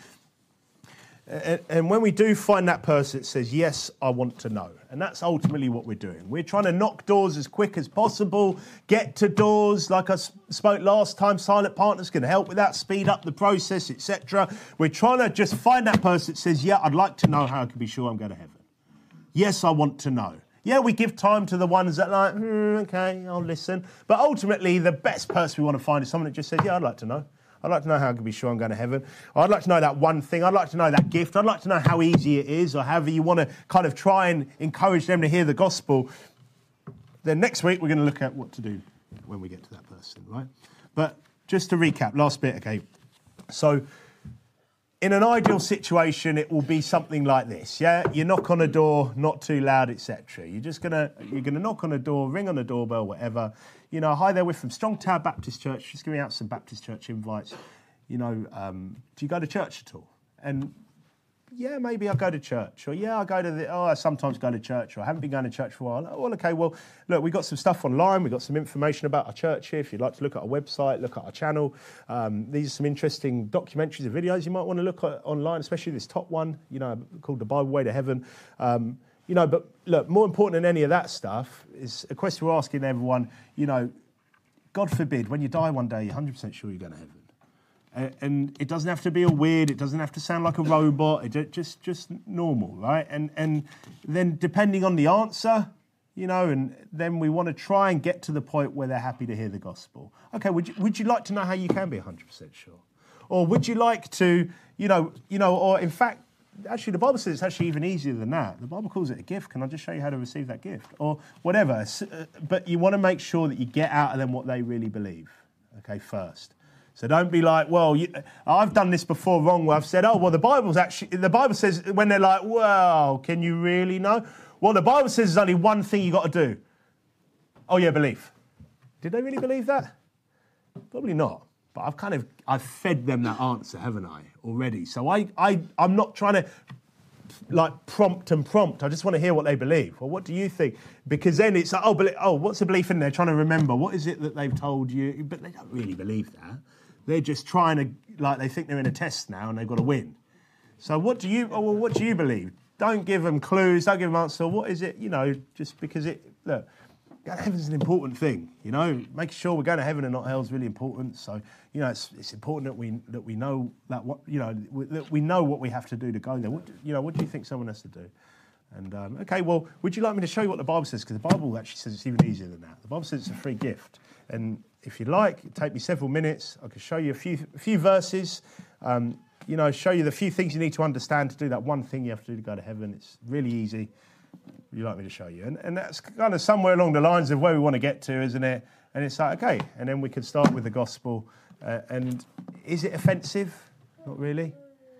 And, and when we do find that person that says, yes, I want to know. And that's ultimately what we're doing. We're trying to knock doors as quick as possible, get to doors. Like I spoke last time, Silent Partners can help with that, speed up the process, et cetera. We're trying to just find that person that says, yeah, I'd like to know how I can be sure I'm going to heaven. Yes, I want to know. Yeah, we give time to the ones that are like, hmm, okay, I'll listen. But ultimately, the best person we want to find is someone that just says, yeah, I'd like to know. I'd like to know how I can be sure I'm going to heaven. I'd like to know that one thing. I'd like to know that gift. I'd like to know how easy it is, or however you want to kind of try and encourage them to hear the gospel. Then next week, we're going to look at what to do when we get to that person, right? But just to recap, last bit, okay. So in an ideal situation, it will be something like this, yeah? You knock on a door, not too loud, et cetera. You're just going to, you're going to knock on a door, ring on a doorbell, whatever. You know, hi there, we're from Strong Tower Baptist Church, just giving out some Baptist Church invites. You know, um, do you go to church at all? And yeah, maybe I go to church. Or yeah, I go to the, oh, I sometimes go to church, or I haven't been going to church for a while. Oh, well, okay, well, look, we've got some stuff online. We've got some information about our church here. If you'd like to look at our website, look at our channel. Um, these are some interesting documentaries and videos you might want to look at online, especially this top one, you know, called The Bible Way to Heaven. Um, you know, but look, more important than any of that stuff is a question we're asking everyone, you know, God forbid, when you die one day, you're one hundred percent sure you're going to heaven. And it doesn't have to be all weird. It doesn't have to sound like a robot. It just just normal, right? And and then depending on the answer, you know, and then we want to try and get to the point where they're happy to hear the gospel. Okay, would you would you like to know how you can be one hundred percent sure, or would you like to, you know, you know, or in fact, actually, the Bible says it's actually even easier than that. The Bible calls it a gift. Can I just show you how to receive that gift, or whatever? But you want to make sure that you get out of them what they really believe. Okay, first. So don't be like, well, you, I've done this before wrong where I've said, oh, well, the Bible's actually, the Bible says when they're like, well, can you really know? Well, the Bible says there's only one thing you got to do. Oh, yeah, believe. Did they really believe that? Probably not. But I've kind of, I've fed them that answer, haven't I, already? So I, I, I'm not trying to, like, prompt and prompt. I just want to hear what they believe. Well, what do you think? Because then it's like, oh, believe, oh, what's a belief in there? Trying to remember. What is it that they've told you? But they don't really believe that. They're just trying to, like, they think they're in a test now and they've got to win. So what do you, oh, well, what do you believe? Don't give them clues. Don't give them answers. What is it, you know, just because it, look, going to heaven's an important thing, you know. Making sure we're going to heaven and not hell is really important. So, you know, it's it's important that we that we know that what you know that we know what we have to do to go there. What, you know, what do you think someone has to do? And um, okay, well, would you like me to show you what the Bible says? Because the Bible actually says it's even easier than that. The Bible says it's a free gift, and if you like, it'll take me several minutes. I can show you a few a few verses. Um, you know, show you the few things you need to understand to do that one thing you have to do to go to heaven. It's really easy. Would you like me to show you? And, and that's kind of somewhere along the lines of where we want to get to, isn't it? And it's like, okay, and then we can start with the gospel. Uh, and is it offensive? Not really.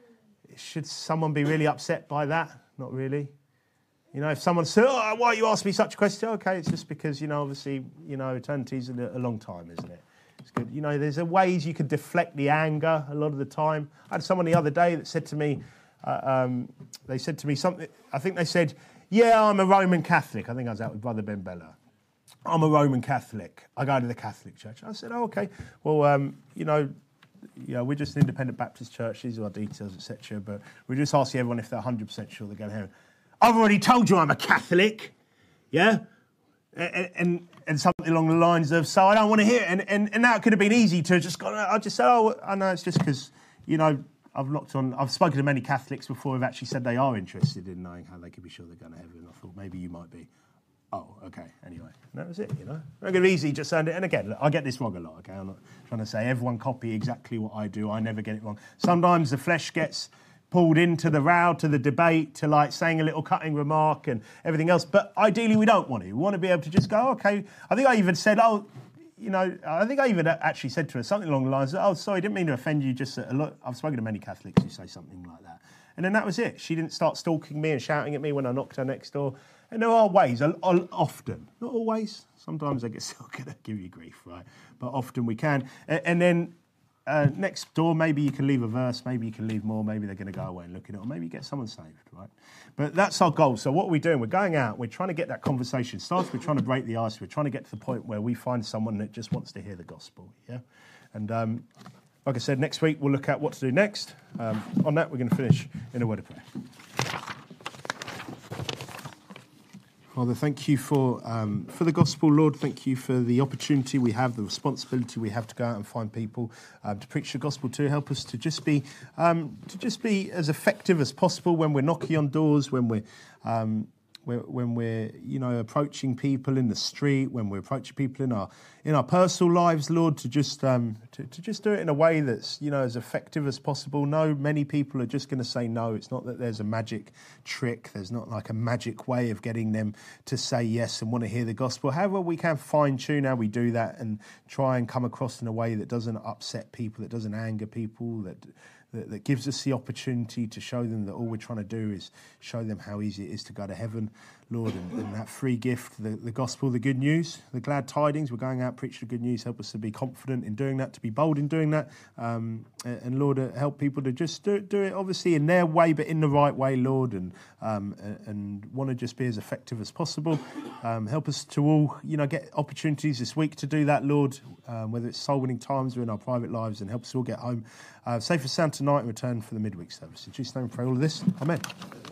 Should someone be really upset by that? Not really. You know, if someone says, oh, why you ask me such a question? Okay, it's just because, you know, obviously, you know, eternity's a, a long time, isn't it? It's good. You know, there's a ways you can deflect the anger a lot of the time. I had someone the other day that said to me, uh, um, they said to me something, I think they said, yeah, I'm a Roman Catholic. I think I was out with Brother Ben Bella. I'm a Roman Catholic. I go to the Catholic Church. I said, oh, okay. Well, um, you know, you know, we're just an independent Baptist church. These are our details, et cetera. But we're just asking everyone if they're one hundred percent sure they're going to heaven. I've already told you I'm a Catholic. Yeah? And, and and something along the lines of, so I don't want to hear it. And, and, and that could have been easy to just go, I just said, oh, I know it's just because, you know, I've looked on, I've spoken to many Catholics before who've actually said they are interested in knowing how they could be sure they're going to heaven. I thought maybe you might be. Oh, okay, anyway. And that was it, you know. It could easy just saying it. And again, look, I get this wrong a lot, okay? I'm not trying to say everyone copy exactly what I do. I never get it wrong. Sometimes the flesh gets pulled into the row, to the debate, to like saying a little cutting remark and everything else. But ideally, we don't want to. We want to be able to just go, okay. I think I even said, oh, you know, I think I even actually said to her something along the lines of, oh, sorry, I didn't mean to offend you. Just a lot. I've spoken to many Catholics who say something like that. And then that was it. She didn't start stalking me and shouting at me when I knocked her next door. And there are ways, often, not always. Sometimes I get still going to give you grief, right? But often we can. And then uh, next door, maybe you can leave a verse, maybe you can leave more, maybe they're going to go away and look at it, or maybe you get someone saved, right? But that's our goal. So what are we doing? We're going out, we're trying to get that conversation started, we're trying to break the ice, we're trying to get to the point where we find someone that just wants to hear the gospel, yeah? And um, like I said, next week we'll look at what to do next. Um, on that, we're going to finish in a word of prayer. Father, thank you for um, for the gospel, Lord. Thank you for the opportunity we have, the responsibility we have to go out and find people um, to preach the gospel to. Help us to just be um, to just be as effective as possible when we're knocking on doors, when we're um, when we're you know approaching people in the street, when we're approaching people in our in our personal lives, Lord. To just um, to, to just do it in a way that's you know as effective as possible. No, many people are just going to say no. It's not that there's a magic trick. There's not like a magic way of getting them to say yes and want to hear the gospel. However, we can fine tune how we do that and try and come across in a way that doesn't upset people, that doesn't anger people, that. That, that gives us the opportunity to show them that all we're trying to do is show them how easy it is to go to heaven, Lord, and, and that free gift, the, the gospel, the good news, the glad tidings. We're going out, preach the good news. Help us to be confident in doing that, to be bold in doing that. Um, and, and, Lord, uh, help people to just do, do it, obviously, in their way, but in the right way, Lord, and um, and, and want to just be as effective as possible. Um, help us to all, you know, get opportunities this week to do that, Lord, um, whether it's soul-winning times or in our private lives, and help us all get home uh, safe and sound tonight and return for the midweek service. In Jesus' name we pray all of this. Amen.